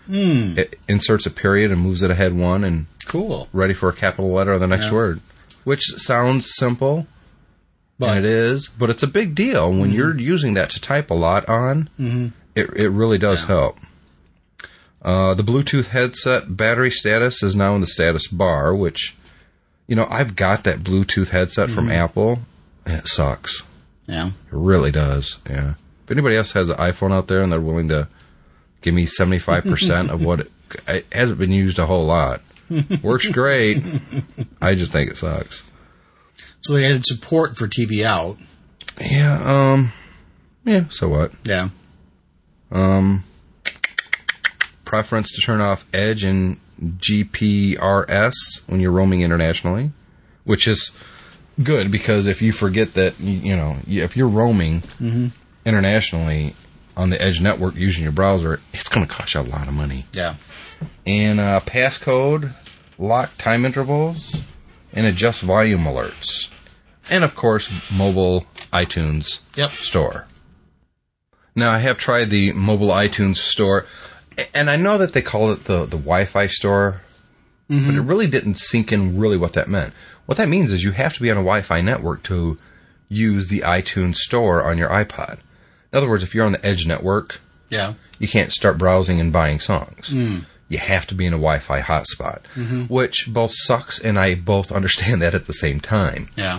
[SPEAKER 1] It inserts a period and moves it ahead one and
[SPEAKER 2] Cool.
[SPEAKER 1] ready for a capital letter on the next word, which sounds simple, and it is, but it's a big deal when you're using that to type a lot on. It really does help. The Bluetooth headset battery status is now in the status bar, which, I've got that Bluetooth headset from Apple, and it sucks.
[SPEAKER 2] Yeah.
[SPEAKER 1] It really does, yeah. If anybody else has an iPhone out there and they're willing to give me 75% of what it hasn't been used a whole lot. Works great. I just think it sucks.
[SPEAKER 2] So they added support for TV out.
[SPEAKER 1] Yeah, so what?
[SPEAKER 2] Yeah.
[SPEAKER 1] Preference to turn off Edge and GPRS when you're roaming internationally, which is good because if you forget that, if you're roaming internationally on the Edge network using your browser, it's going to cost you a lot of money.
[SPEAKER 2] Yeah.
[SPEAKER 1] And passcode, lock time intervals, and adjust volume alerts. And, of course, mobile iTunes store. Now, I have tried the mobile iTunes store, and I know that they call it the Wi-Fi store, but it really didn't sink in really what that meant. What that means is you have to be on a Wi-Fi network to use the iTunes store on your iPod. In other words, if you're on the Edge network, you can't start browsing and buying songs. You have to be in a Wi-Fi hotspot, which both sucks and I both understand that at the same time.
[SPEAKER 2] Yeah.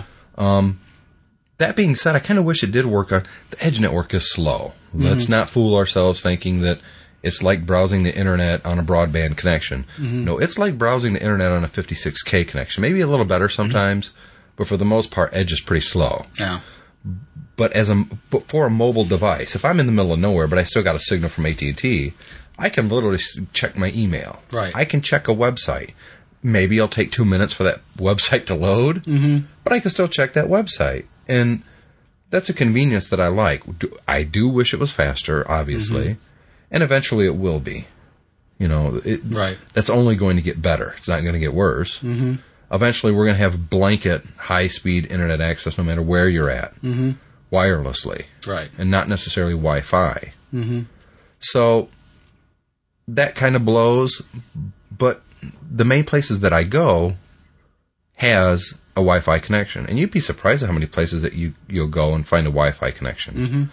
[SPEAKER 1] That being said, I kind of wish it did work on... The Edge network is slow. Let's not fool ourselves thinking that it's like browsing the internet on a broadband connection. No, it's like browsing the internet on a 56K connection. Maybe a little better sometimes, but for the most part, Edge is pretty slow.
[SPEAKER 2] Yeah.
[SPEAKER 1] But for a mobile device, if I'm in the middle of nowhere, but I still got a signal from AT&T, I can literally check my email.
[SPEAKER 2] Right.
[SPEAKER 1] I can check a website. Maybe it'll take 2 minutes for that website to load, but I can still check that website. And that's a convenience that I like. I do wish it was faster, obviously, and eventually it will be. That's only going to get better. It's not going to get worse. Eventually, we're going to have blanket high-speed internet access no matter where you're at, wirelessly, and not necessarily Wi-Fi. So that kind of blows, but the main places that I go has a Wi-Fi connection, and you'd be surprised at how many places that you'll go and find a Wi-Fi connection.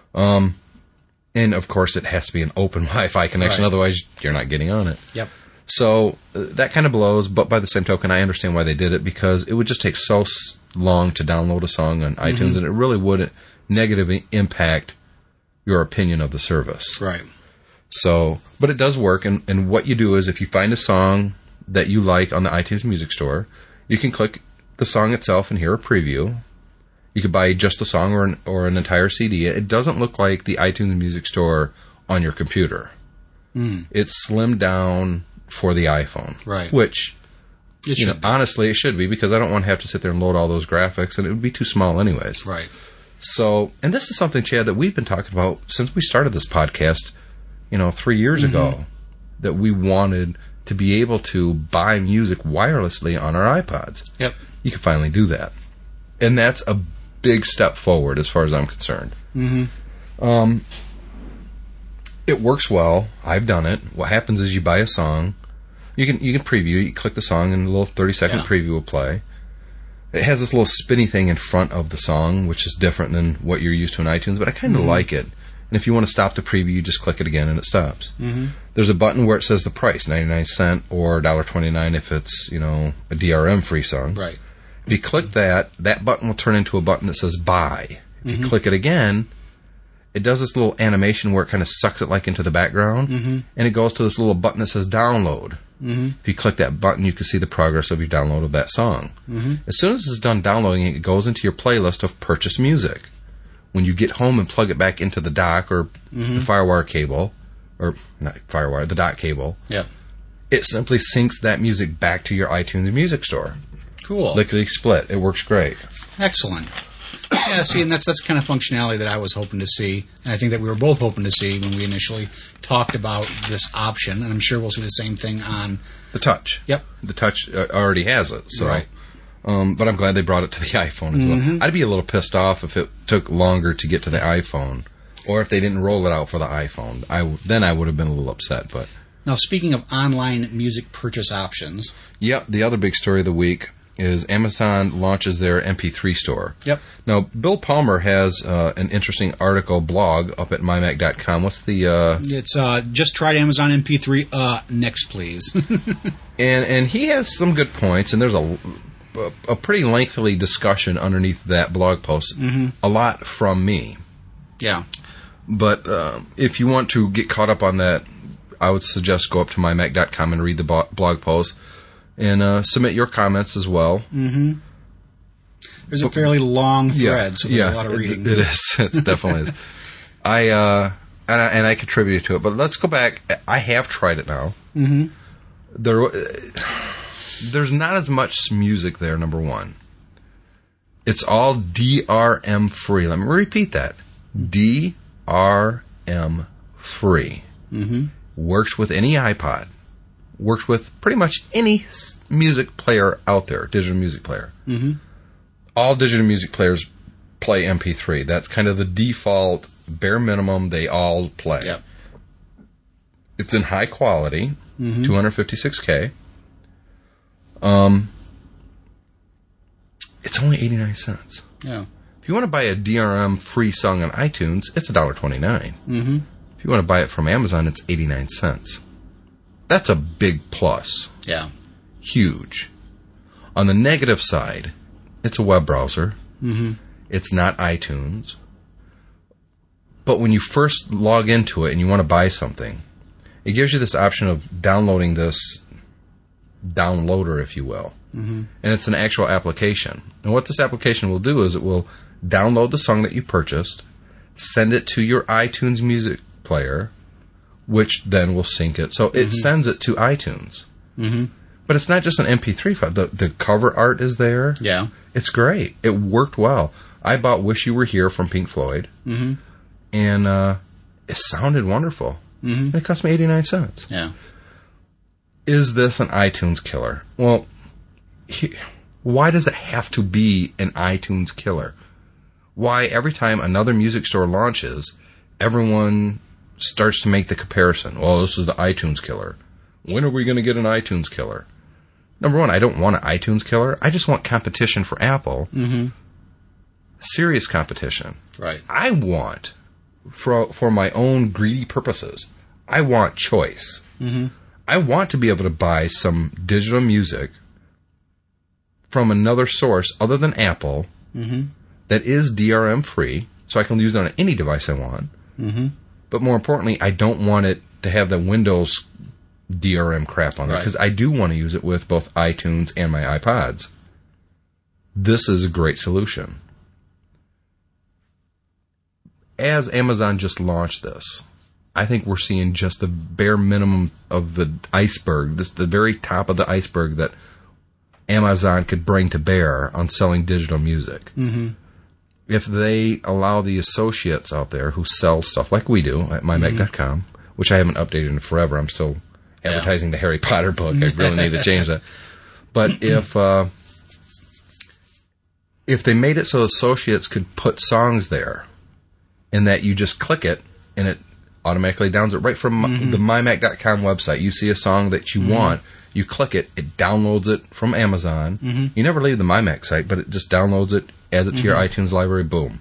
[SPEAKER 1] And of course, it has to be an open Wi-Fi connection, otherwise you're not getting on it.
[SPEAKER 2] Yep.
[SPEAKER 1] So that kind of blows, but by the same token, I understand why they did it, because it would just take so long to download a song on iTunes, and it really would negatively impact your opinion of the service.
[SPEAKER 2] Right.
[SPEAKER 1] So, but it does work, and what you do is if you find a song that you like on the iTunes Music Store, you can click the song itself and hear a preview. You could buy just the song or an entire CD. It doesn't look like the iTunes Music Store on your computer. It's slimmed down for the iPhone.
[SPEAKER 2] Right.
[SPEAKER 1] Which, honestly, it should be, because I don't want to have to sit there and load all those graphics, and it would be too small anyways.
[SPEAKER 2] Right.
[SPEAKER 1] So, and this is something, Chad, that we've been talking about since we started this podcast, 3 years ago, that we wanted to be able to buy music wirelessly on our iPods.
[SPEAKER 2] Yep.
[SPEAKER 1] You can finally do that. And that's a big step forward as far as I'm concerned. It works well. I've done it. What happens is you buy a song. You can preview. You click the song, and a little 30-second preview will play. It has this little spinny thing in front of the song, which is different than what you're used to in iTunes, but I kind of like it. And if you want to stop the preview, you just click it again, and it stops. There's a button where it says the price, 99 cents or $1.29 if it's, a DRM-free song.
[SPEAKER 2] Right.
[SPEAKER 1] If you click that button will turn into a button that says buy. If you click it again, it does this little animation where it kind of sucks it like into the background, and it goes to this little button that says download. If you click that button, you can see the progress of your download of that song. As soon as it's done downloading, it goes into your playlist of purchased music. When you get home and plug it back into the dock or the FireWire cable, or not FireWire, the dock cable, it simply syncs that music back to your iTunes Music Store.
[SPEAKER 2] Cool.
[SPEAKER 1] Lickety split. It works great.
[SPEAKER 2] Excellent. Yeah, see, and that's the kind of functionality that I was hoping to see, and I think that we were both hoping to see when we initially talked about this option, and I'm sure we'll see the same thing on
[SPEAKER 1] the Touch.
[SPEAKER 2] Yep.
[SPEAKER 1] The Touch already has it, so.
[SPEAKER 2] Right.
[SPEAKER 1] But I'm glad they brought it to the iPhone as well. I'd be a little pissed off if it took longer to get to the iPhone, or if they didn't roll it out for the iPhone. Then I would have been a little upset, but
[SPEAKER 2] Now, speaking of online music purchase options.
[SPEAKER 1] Yep, the other big story of the week is Amazon launches their MP3 store.
[SPEAKER 2] Yep.
[SPEAKER 1] Now, Bill Palmer has an interesting blog up at mymac.com. What's the...
[SPEAKER 2] It's just tried Amazon MP3. Next, please.
[SPEAKER 1] and he has some good points, and there's a pretty lengthy discussion underneath that blog post. Mm-hmm. A lot from me.
[SPEAKER 2] Yeah.
[SPEAKER 1] But if you want to get caught up on that, I would suggest go up to mymac.com and read the blog post and submit your comments as well.
[SPEAKER 2] Mm-hmm. There's a fairly long thread, so there's a lot of reading.
[SPEAKER 1] It is. It definitely is. I contributed to it, but let's go back. I have tried it now.
[SPEAKER 2] Mm-hmm.
[SPEAKER 1] There's not as much music there, number one. It's all DRM free. Let me repeat that. DRM free.
[SPEAKER 2] Mm-hmm.
[SPEAKER 1] Works with any iPod. Works with pretty much any music player out there, digital music player.
[SPEAKER 2] Mm-hmm.
[SPEAKER 1] All digital music players play MP3. That's kind of the default, bare minimum they all play.
[SPEAKER 2] Yep.
[SPEAKER 1] It's in high quality, 256K. It's only 89 cents.
[SPEAKER 2] Yeah.
[SPEAKER 1] If you want to buy a DRM free song on iTunes, it's $1.29.
[SPEAKER 2] Mm-hmm.
[SPEAKER 1] If you want to buy it from Amazon, it's 89 cents. That's a big plus.
[SPEAKER 2] Yeah.
[SPEAKER 1] Huge. On the negative side, it's a web browser.
[SPEAKER 2] Mm-hmm.
[SPEAKER 1] It's not iTunes. But when you first log into it and you want to buy something, it gives you this option of downloading this downloader, if you will.
[SPEAKER 2] Mm-hmm.
[SPEAKER 1] And it's an actual application. And what this application will do is it will download the song that you purchased, send it to your iTunes music player, which then will sync it. So it sends it to iTunes.
[SPEAKER 2] Mm-hmm.
[SPEAKER 1] But it's not just an MP3 file. The cover art is there.
[SPEAKER 2] Yeah.
[SPEAKER 1] It's great. It worked well. I bought Wish You Were Here from Pink Floyd.
[SPEAKER 2] Mm-hmm.
[SPEAKER 1] And it sounded wonderful.
[SPEAKER 2] Mm-hmm.
[SPEAKER 1] It cost me 89 cents.
[SPEAKER 2] Yeah.
[SPEAKER 1] Is this an iTunes killer? Well, why does it have to be an iTunes killer? Why every time another music store launches, everyone starts to make the comparison? Well, this is the iTunes killer. When are we going to get an iTunes killer? Number one, I don't want an iTunes killer. I just want competition for Apple.
[SPEAKER 2] Mm-hmm.
[SPEAKER 1] Serious competition.
[SPEAKER 2] Right.
[SPEAKER 1] I want, for my own greedy purposes, I want choice.
[SPEAKER 2] Mm-hmm.
[SPEAKER 1] I want to be able to buy some digital music from another source other than Apple that is DRM free, so I can use it on any device I want.
[SPEAKER 2] Mm-hmm.
[SPEAKER 1] But more importantly, I don't want it to have the Windows DRM crap on it, because I do want to use it with both iTunes and my iPods. This is a great solution. As Amazon just launched this, I think we're seeing just the bare minimum of the iceberg, the very top of the iceberg that Amazon could bring to bear on selling digital music.
[SPEAKER 2] Mm-hmm.
[SPEAKER 1] If they allow the associates out there who sell stuff like we do at mymac.com, which I haven't updated in forever, I'm still advertising the Harry Potter book. I really need to change that. But if they made it so associates could put songs there, and that you just click it and it automatically downloads it right from the mymac.com website. You see a song that you want, you click it, it downloads it from Amazon. Mm-hmm. You never leave the MyMac site, but it just downloads it, adds it to your iTunes library, boom.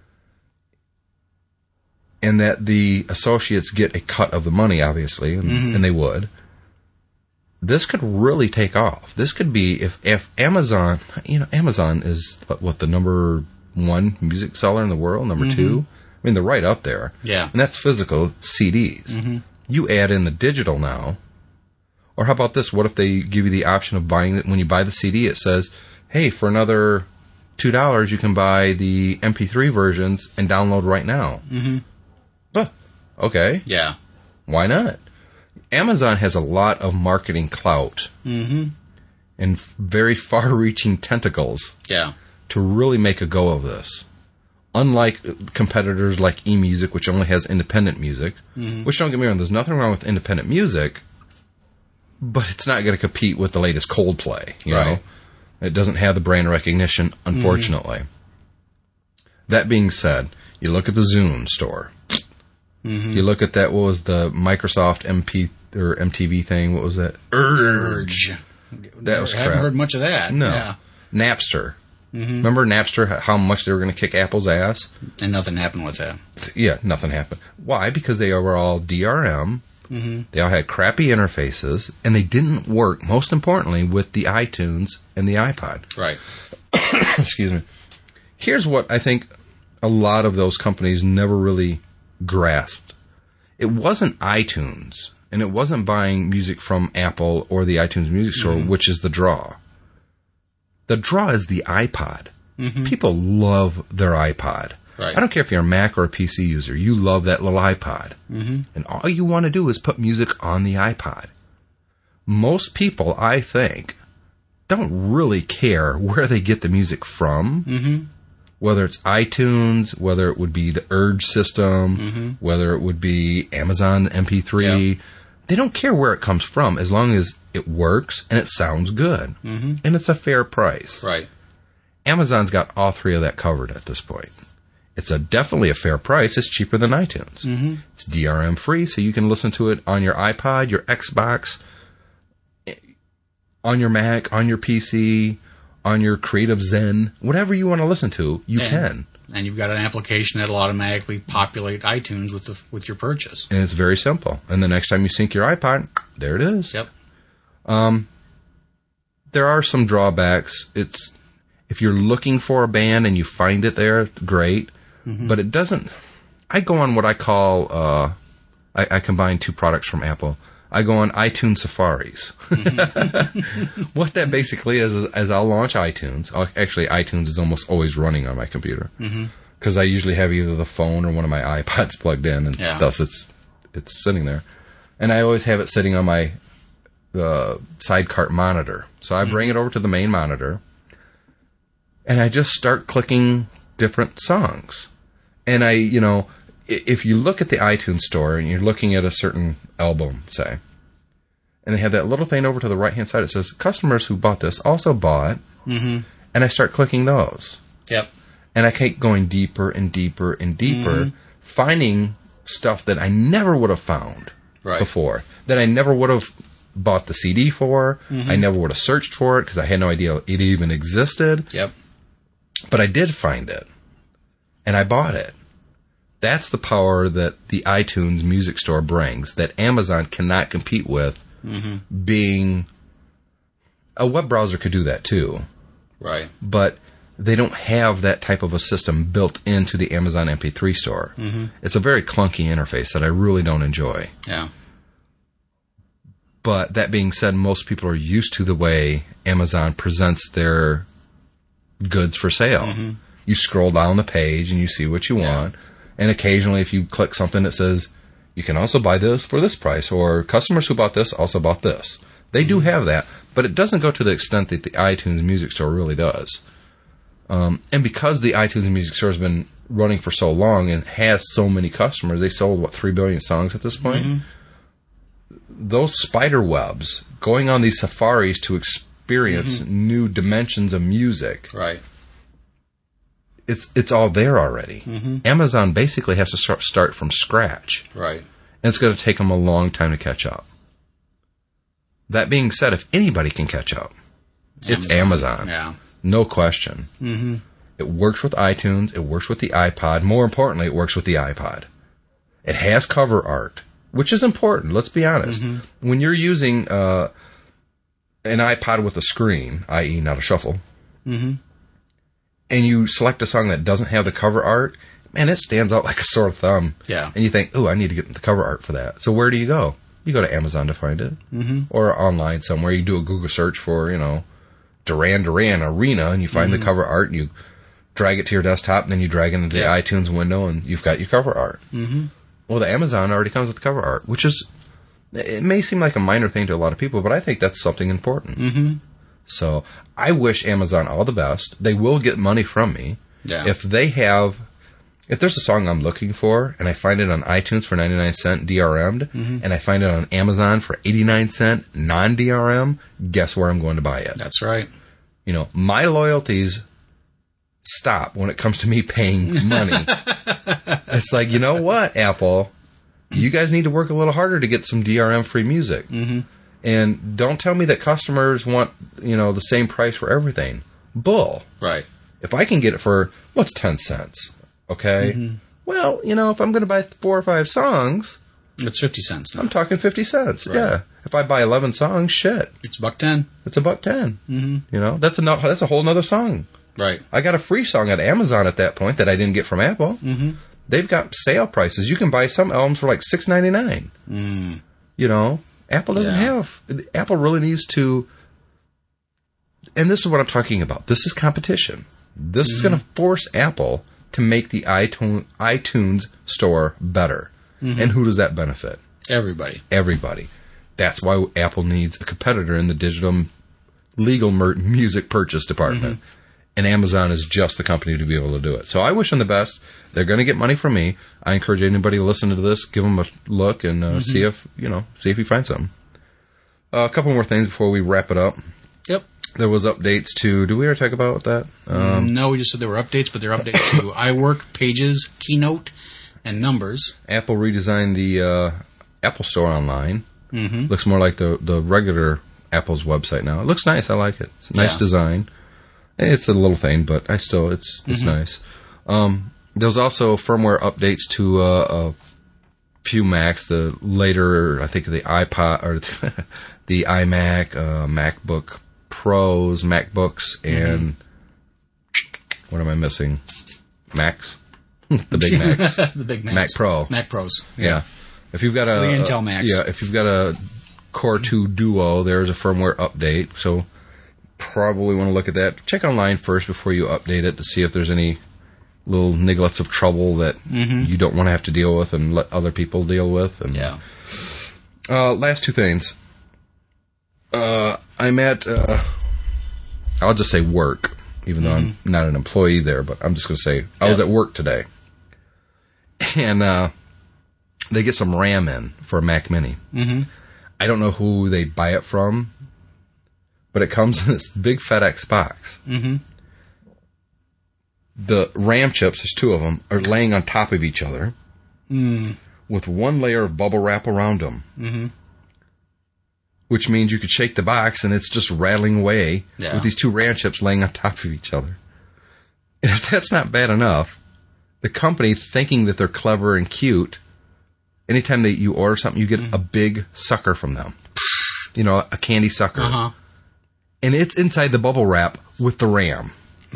[SPEAKER 1] And that the associates get a cut of the money, obviously, and they would. This could really take off. This could be, if Amazon, Amazon is what the number one music seller in the world, number two. I mean, they're right up there.
[SPEAKER 2] Yeah.
[SPEAKER 1] And that's physical CDs. Mm-hmm. You add in the digital now. Or how about this? What if they give you the option of buying it? When you buy the CD, it says, hey, for another $2, you can buy the MP3 versions and download right now. Mm-hmm. Okay.
[SPEAKER 2] Yeah.
[SPEAKER 1] Why not? Amazon has a lot of marketing clout and very far-reaching tentacles to really make a go of this. Unlike competitors like eMusic, which only has independent music, which, don't get me wrong, there's nothing wrong with independent music, but it's not going to compete with the latest Coldplay, you know? It doesn't have the brand recognition, unfortunately. That being said, you look at the Zune store. You look at that, what was the Microsoft their MTV thing. What was that?
[SPEAKER 2] Urge.
[SPEAKER 1] That was crap.
[SPEAKER 2] I haven't heard much of that.
[SPEAKER 1] No.
[SPEAKER 2] Yeah.
[SPEAKER 1] Napster. Remember Napster, how much they were going to kick Apple's ass?
[SPEAKER 2] And nothing happened with that.
[SPEAKER 1] Yeah, nothing happened. Why? Because they were all DRM. They all had crappy interfaces, and they didn't work, most importantly, with the iTunes and the iPod.
[SPEAKER 2] Right.
[SPEAKER 1] Excuse me. Here's what I think a lot of those companies never really grasped. It wasn't iTunes, and it wasn't buying music from Apple or the iTunes Music Store, which is the draw. The draw is the iPod. People love their iPod.
[SPEAKER 2] Right.
[SPEAKER 1] I don't care if you're a Mac or a PC user. You love that little iPod. And all you want to do is put music on the iPod. Most people, I think, don't really care where they get the music from. Whether it's iTunes, whether it would be the Urge system, whether it would be Amazon MP3. Yeah. They don't care where it comes from as long as it works and it sounds good. And it's a fair price.
[SPEAKER 2] Right.
[SPEAKER 1] Amazon's got all three of that covered at this point. It's definitely a fair price. It's cheaper than iTunes. It's DRM free, so you can listen to it on your iPod, your Xbox, on your Mac, on your PC, on your Creative Zen, whatever you want to listen to, you can.
[SPEAKER 2] And you've got an application that'll automatically populate iTunes with your purchase.
[SPEAKER 1] And it's very simple. And the next time you sync your iPod, there it is.
[SPEAKER 2] Yep.
[SPEAKER 1] There are some drawbacks. If you're looking for a band and you find it there, great. But it doesn't... I go on what I call... I combine two products from Apple. I go on iTunes safaris. What that basically is I'll launch iTunes. Actually, iTunes is almost always running on my computer. Because I usually have either the phone or one of my iPods plugged in, and thus it's sitting there. And I always have it sitting on my side cart monitor. So I bring it over to the main monitor, and I just start clicking different songs. And if you look at the iTunes store and you're looking at a certain album, say, and they have that little thing over to the right-hand side, it says, customers who bought this also bought, and I start clicking those.
[SPEAKER 2] Yep.
[SPEAKER 1] And I keep going deeper and deeper and deeper, finding stuff that I never would have found before, that I never would have bought the CD for, I never would have searched for it because I had no idea it even existed.
[SPEAKER 2] Yep.
[SPEAKER 1] But I did find it, and I bought it. That's the power that the iTunes Music Store brings that Amazon cannot compete with. Being a web browser could do that too.
[SPEAKER 2] Right.
[SPEAKER 1] But they don't have that type of a system built into the Amazon MP3 store. It's a very clunky interface that I really don't enjoy.
[SPEAKER 2] Yeah.
[SPEAKER 1] But that being said, most people are used to the way Amazon presents their goods for sale. You scroll down the page and you see what you want. And occasionally if you click something that says, you can also buy this for this price, or customers who bought this also bought this. They do have that, but it doesn't go to the extent that the iTunes Music Store really does. And because the iTunes Music Store has been running for so long and has so many customers, they sold, 3 billion songs at this point? Those spider webs, going on these safaris to experience new dimensions of music.
[SPEAKER 2] Right.
[SPEAKER 1] It's all there already. Amazon basically has to start from scratch.
[SPEAKER 2] Right.
[SPEAKER 1] And it's going to take them a long time to catch up. That being said, if anybody can catch up, it's Amazon.
[SPEAKER 2] Yeah.
[SPEAKER 1] No question. It works with iTunes. It works with the iPod. More importantly, it works with the iPod. It has cover art, which is important. Let's be honest. When you're using an iPod with a screen, i.e. not a shuffle, and you select a song that doesn't have the cover art, man, it stands out like a sore thumb.
[SPEAKER 2] Yeah.
[SPEAKER 1] And you think, I need to get the cover art for that. So where do you go? You go to Amazon to find it. Or online somewhere. You do a Google search for, Duran Duran Arena, and you find the cover art, and you drag it to your desktop, and then you drag it into the iTunes window, and you've got your cover art. Well, the Amazon already comes with the cover art, which is, it may seem like a minor thing to a lot of people, but I think that's something important. So I wish Amazon all the best. They will get money from me.
[SPEAKER 2] Yeah.
[SPEAKER 1] If there's a song I'm looking for and I find it on iTunes for 99 cents DRM'd and I find it on Amazon for 89 cents non-DRM, guess where I'm going to buy it?
[SPEAKER 2] That's right.
[SPEAKER 1] My loyalties stop when it comes to me paying money. It's like, you know what, Apple? You guys need to work a little harder to get some DRM-free music. Mm-hmm. And don't tell me that customers want, the same price for everything. Bull.
[SPEAKER 2] Right.
[SPEAKER 1] If I can get it for, 10 cents? Okay? Mm-hmm. Well, if I'm going to buy 4 or 5 songs...
[SPEAKER 2] It's 50 cents now.
[SPEAKER 1] I'm talking 50 cents, right. Yeah. If I buy 11 songs, shit.
[SPEAKER 2] It's $1.10.
[SPEAKER 1] It's $1.10. Mm-hmm. That's a whole nother song.
[SPEAKER 2] Right.
[SPEAKER 1] I got a free song at Amazon at that point that I didn't get from Apple. Mm-hmm. They've got sale prices. You can buy some albums for like $6.99. Mm. Apple doesn't have... Apple really needs to... And this is what I'm talking about. This is competition. This is going to force Apple to make the iTunes store better. Mm-hmm. And who does that benefit?
[SPEAKER 2] Everybody.
[SPEAKER 1] That's why Apple needs a competitor in the digital legal music purchase department. Mm-hmm. And Amazon is just the company to be able to do it. So I wish them the best. They're going to get money from me. I encourage anybody to listen to this, give them a look, and see if you find something. A couple more things before we wrap it up.
[SPEAKER 2] Yep.
[SPEAKER 1] There was updates to... Did we ever talk about that?
[SPEAKER 2] No, we just said there were updates, but they're updates to iWork, Pages, Keynote, and Numbers.
[SPEAKER 1] Apple redesigned the Apple Store online. Mm-hmm. Looks more like the regular Apple's website now. It looks nice. I like it. It's a nice design. It's a little thing, but it's nice. There's also firmware updates to a few Macs. The later, I think, the iPod or the iMac, MacBook Pros, MacBooks, and what am I missing? Macs. The big Macs.
[SPEAKER 2] The big Macs.
[SPEAKER 1] Mac Pro.
[SPEAKER 2] Mac Pros.
[SPEAKER 1] Yeah. If you've got
[SPEAKER 2] the Intel Macs.
[SPEAKER 1] If you've got a Core 2 Duo, there's a firmware update. So probably want to look at that. Check online first before you update it to see if there's any little nigglets of trouble that you don't want to have to deal with and let other people deal with. And, last two things. I'm at, I'll just say work, even though I'm not an employee there, but I'm just going to say I was at work today. And they get some RAM in for a Mac Mini. Mm-hmm. I don't know who they buy it from, but it comes in this big FedEx box. Mm-hmm. The RAM chips, there's 2 of them, are laying on top of each other with one layer of bubble wrap around them. Mm-hmm. Which means you could shake the box and it's just rattling away with these 2 RAM chips laying on top of each other. And if that's not bad enough, the company, thinking that they're clever and cute, anytime that you order something, you get a big sucker from them. A candy sucker. Uh-huh. And it's inside the bubble wrap with the RAM.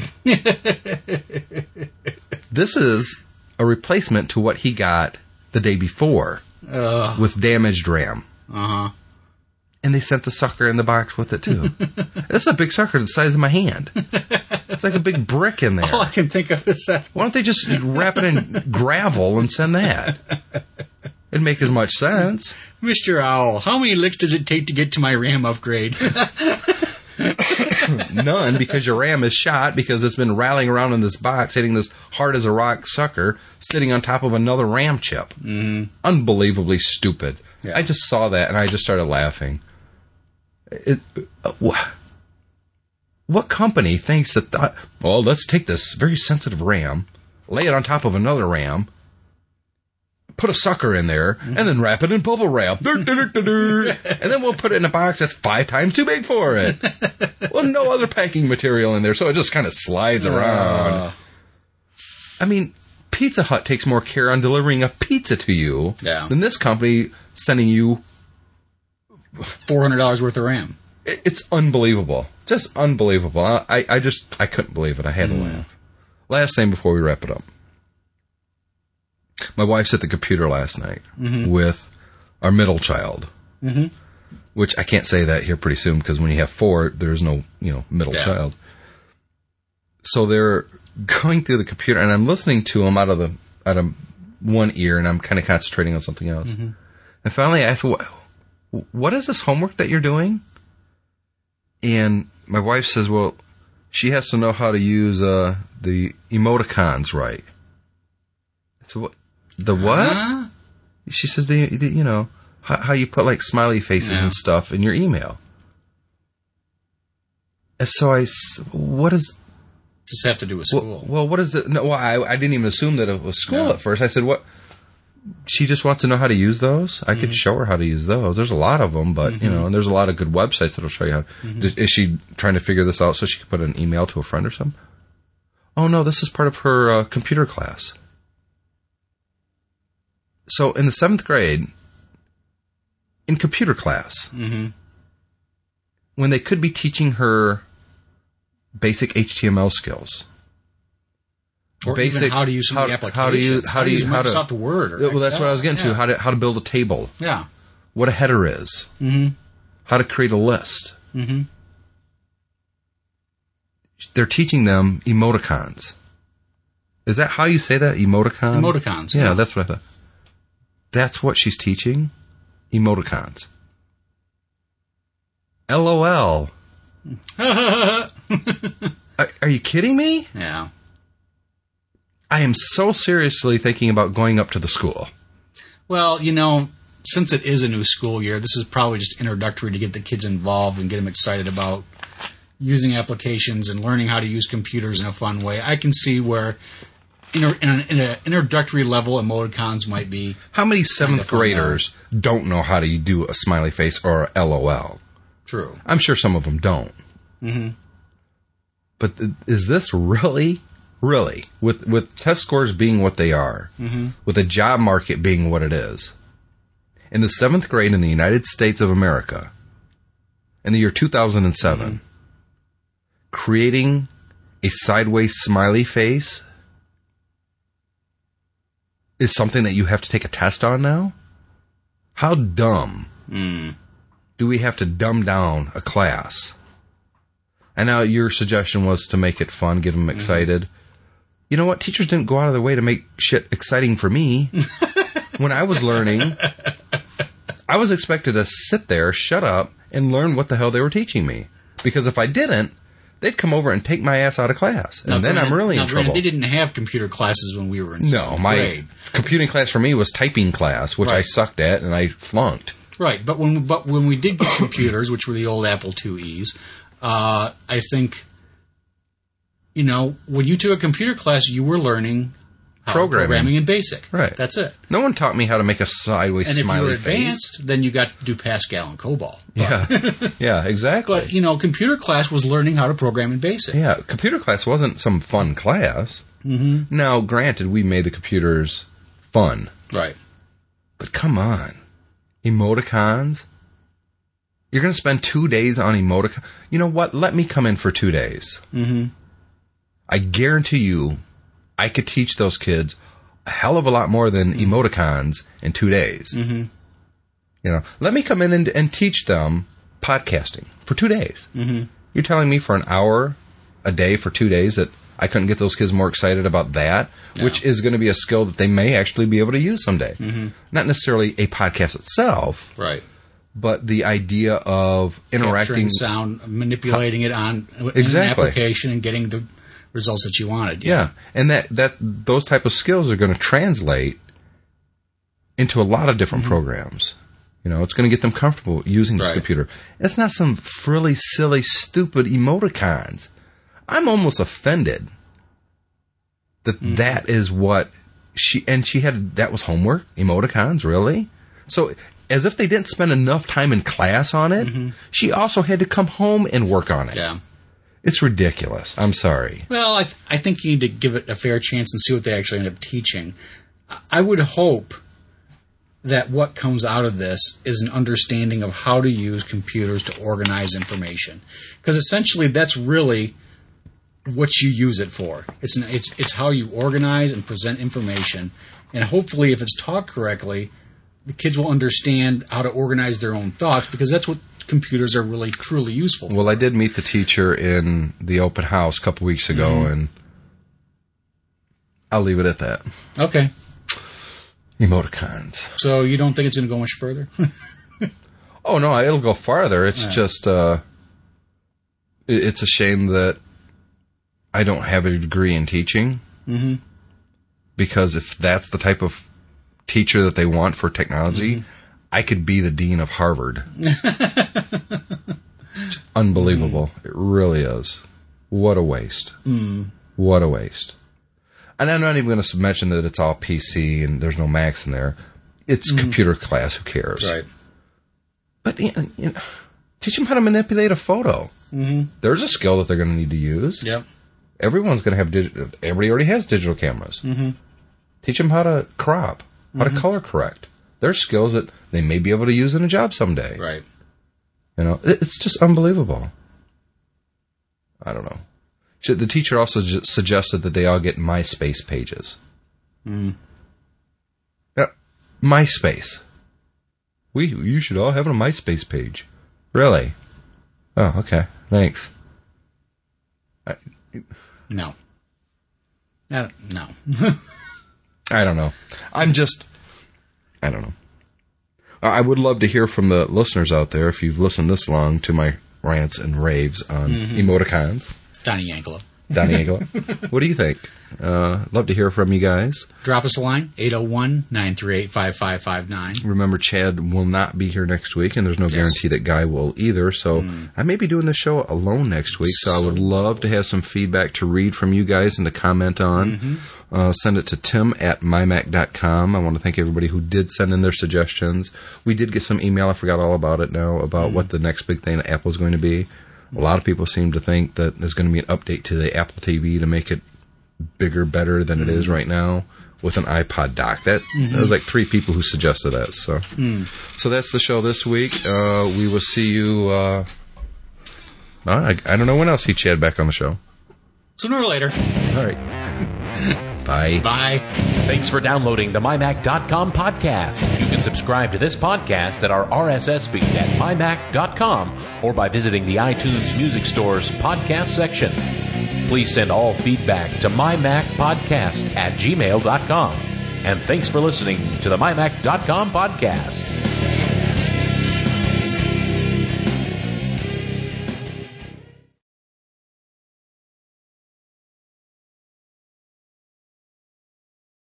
[SPEAKER 1] This is a replacement to what he got the day before with damaged RAM. Uh-huh. And they sent the sucker in the box with it, too. This is a big sucker the size of my hand. It's like a big brick in there.
[SPEAKER 2] All I can think of is that.
[SPEAKER 1] Why don't they just wrap it in gravel and send that? It'd make as much sense.
[SPEAKER 2] Mr. Owl, how many licks does it take to get to my RAM upgrade?
[SPEAKER 1] None, because your RAM is shot because it's been rattling around in this box, hitting this hard as a rock sucker, sitting on top of another RAM chip. Mm. Unbelievably stupid. Yeah. I just saw that and I just started laughing. What company thinks that, let's take this very sensitive RAM, lay it on top of another RAM, put a sucker in there, and then wrap it in bubble wrap. And then we'll put it in a box that's 5 times too big for it. Well, no other packing material in there, so it just kind of slides around. I mean, Pizza Hut takes more care on delivering a pizza to you than this company sending you
[SPEAKER 2] $400 worth of RAM.
[SPEAKER 1] It's unbelievable. Just unbelievable. I couldn't believe it. I had to laugh. Last thing before we wrap it up. My wife's at the computer last night with our middle child, which I can't say that here pretty soon because when you have 4, there's no, middle child. So they're going through the computer and I'm listening to them out of one ear and I'm kind of concentrating on something else. Mm-hmm. And finally I asked, what is this homework that you're doing? And my wife says, well, she has to know how to use the emoticons right. So what? The what? Huh? She says, how you put like smiley faces and stuff in your email. And so what is...
[SPEAKER 2] Just have to do with school.
[SPEAKER 1] Well, what is it? No, I didn't even assume that it was school at first. I said, what she just wants to know how to use those. I could show her how to use those. There's a lot of them, but, and there's a lot of good websites that'll show you how. Is she trying to figure this out so she can put an email to a friend or something? Oh, no, this is part of her computer class. So in the 7th grade, in computer class, when they could be teaching her basic HTML skills,
[SPEAKER 2] or even how to use some of the applications. How to use Microsoft Word. Or
[SPEAKER 1] well, that's what I was getting to. How to build a table.
[SPEAKER 2] Yeah.
[SPEAKER 1] What a header is. How to create a list. They're teaching them emoticons. Is that how you say that? Emoticon?
[SPEAKER 2] Emoticons.
[SPEAKER 1] Yeah, that's what I thought. That's what she's teaching? Emoticons. LOL. Are you kidding me?
[SPEAKER 2] Yeah.
[SPEAKER 1] I am so seriously thinking about going up to the school.
[SPEAKER 2] Well, since it is a new school year, this is probably just introductory to get the kids involved and get them excited about using applications and learning how to use computers in a fun way. I can see where in an introductory level, emoticons might be...
[SPEAKER 1] How many 7th graders don't know how to do a smiley face or a LOL?
[SPEAKER 2] True.
[SPEAKER 1] I'm sure some of them don't. But is this really, with test scores being what they are, with the job market being what it is, in the 7th grade in the United States of America, in the year 2007, creating a sideways smiley face is something that you have to take a test on now? How dumb do we have to dumb down a class? And now your suggestion was to make it fun, get them excited. You know what? Teachers didn't go out of their way to make shit exciting for me. When I was learning, I was expected to sit there, shut up, and learn what the hell they were teaching me. Because if I didn't, they'd come over and take my ass out of class. And then I'm really in trouble.
[SPEAKER 2] They didn't have computer classes when we were in school.
[SPEAKER 1] No, my computing class for me was typing class, which I sucked at and I flunked.
[SPEAKER 2] Right, but when we did get computers, which were the old Apple IIe's, I think, when you took a computer class, you were learning programming in BASIC.
[SPEAKER 1] Right.
[SPEAKER 2] That's it.
[SPEAKER 1] No one taught me how to make a sideways smiley face.
[SPEAKER 2] And if you were advanced, then you got to do Pascal and COBOL.
[SPEAKER 1] Yeah, exactly.
[SPEAKER 2] But, computer class was learning how to program in BASIC.
[SPEAKER 1] Yeah, computer class wasn't some fun class. Now, granted, we made the computers fun.
[SPEAKER 2] Right.
[SPEAKER 1] But come on. Emoticons? You're going to spend 2 days on emoticons? You know what? Let me come in for 2 days. I guarantee you, I could teach those kids a hell of a lot more than emoticons in 2 days. Let me come in and teach them podcasting for 2 days. You're telling me for an hour a day for 2 days that I couldn't get those kids more excited about that, which is going to be a skill that they may actually be able to use someday. Not necessarily a podcast itself.
[SPEAKER 2] Right.
[SPEAKER 1] But the idea of interacting...
[SPEAKER 2] Capturing sound, manipulating it on an application and getting the results that you wanted.
[SPEAKER 1] Yeah. And that those type of skills are going to translate into a lot of different programs. It's going to get them comfortable using this computer. It's not some frilly, silly, stupid emoticons. I'm almost offended that is what she had. That was homework? Emoticons? Really? So, as if they didn't spend enough time in class on it, she also had to come home and work on it.
[SPEAKER 2] Yeah.
[SPEAKER 1] It's ridiculous. I'm sorry.
[SPEAKER 2] Well, I think you need to give it a fair chance and see what they actually end up teaching. I would hope that what comes out of this is an understanding of how to use computers to organize information. Because essentially that's really what you use it for. It's how you organize and present information. And hopefully if it's taught correctly, the kids will understand how to organize their own thoughts, because that's what computers are really truly useful for.
[SPEAKER 1] Well, I did meet the teacher in the open house a couple weeks ago, and I'll leave it at that.
[SPEAKER 2] Okay.
[SPEAKER 1] Emoticons.
[SPEAKER 2] So you don't think it's going to go much further?
[SPEAKER 1] Oh, no, it'll go farther. It's just, it's a shame that I don't have a degree in teaching. Because if that's the type of teacher that they want for technology, I could be the dean of Harvard. Unbelievable. It really is. What a waste. What a waste. and I'm not even going to mention that it's all PC and there's no Macs in there. It's computer class. Who cares?
[SPEAKER 2] Right.
[SPEAKER 1] But teach them how to manipulate a photo. Mm-hmm. There's a skill that they're going to need to use.
[SPEAKER 2] Yep.
[SPEAKER 1] Everyone's going to have everybody already has digital cameras. Mm-hmm. Teach them how to crop, how to color correct. There's skills that they may be able to use in a job someday.
[SPEAKER 2] Right.
[SPEAKER 1] It's just unbelievable. I don't know. The teacher also suggested that they all get MySpace pages. MySpace. You should all have a MySpace page. Really? Oh, okay. Thanks.
[SPEAKER 2] No. No.
[SPEAKER 1] I don't know. I don't know. I would love to hear from the listeners out there if you've listened this long to my rants and raves on emoticons.
[SPEAKER 2] Donnie Yankelo.
[SPEAKER 1] What do you think? Love to hear from you guys.
[SPEAKER 2] Drop us a line, 801-938-5559.
[SPEAKER 1] Remember, Chad will not be here next week, and there's no guarantee that Guy will either, so I may be doing the show alone next week, so I would love to have some feedback to read from you guys and to comment on. Send it to tim@mymac.com. I want to thank everybody who did send in their suggestions. We did get some email, I forgot all about it now, about what the next big thing at Apple is going to be. A lot of people seem to think that there's going to be an update to the Apple TV to make it bigger, better than it is right now with an iPod dock. There was like 3 people who suggested that. So that's the show this week. We will see you. I don't know when else see Chad back on the show.
[SPEAKER 2] Sooner or later.
[SPEAKER 1] All right. Bye.
[SPEAKER 2] Bye.
[SPEAKER 3] Thanks for downloading the MyMac.com podcast. You can subscribe to this podcast at our RSS feed at MyMac.com or by visiting the iTunes Music Store's podcast section. Please send all feedback to MyMacPodcast@gmail.com. And thanks for listening to the MyMac.com podcast.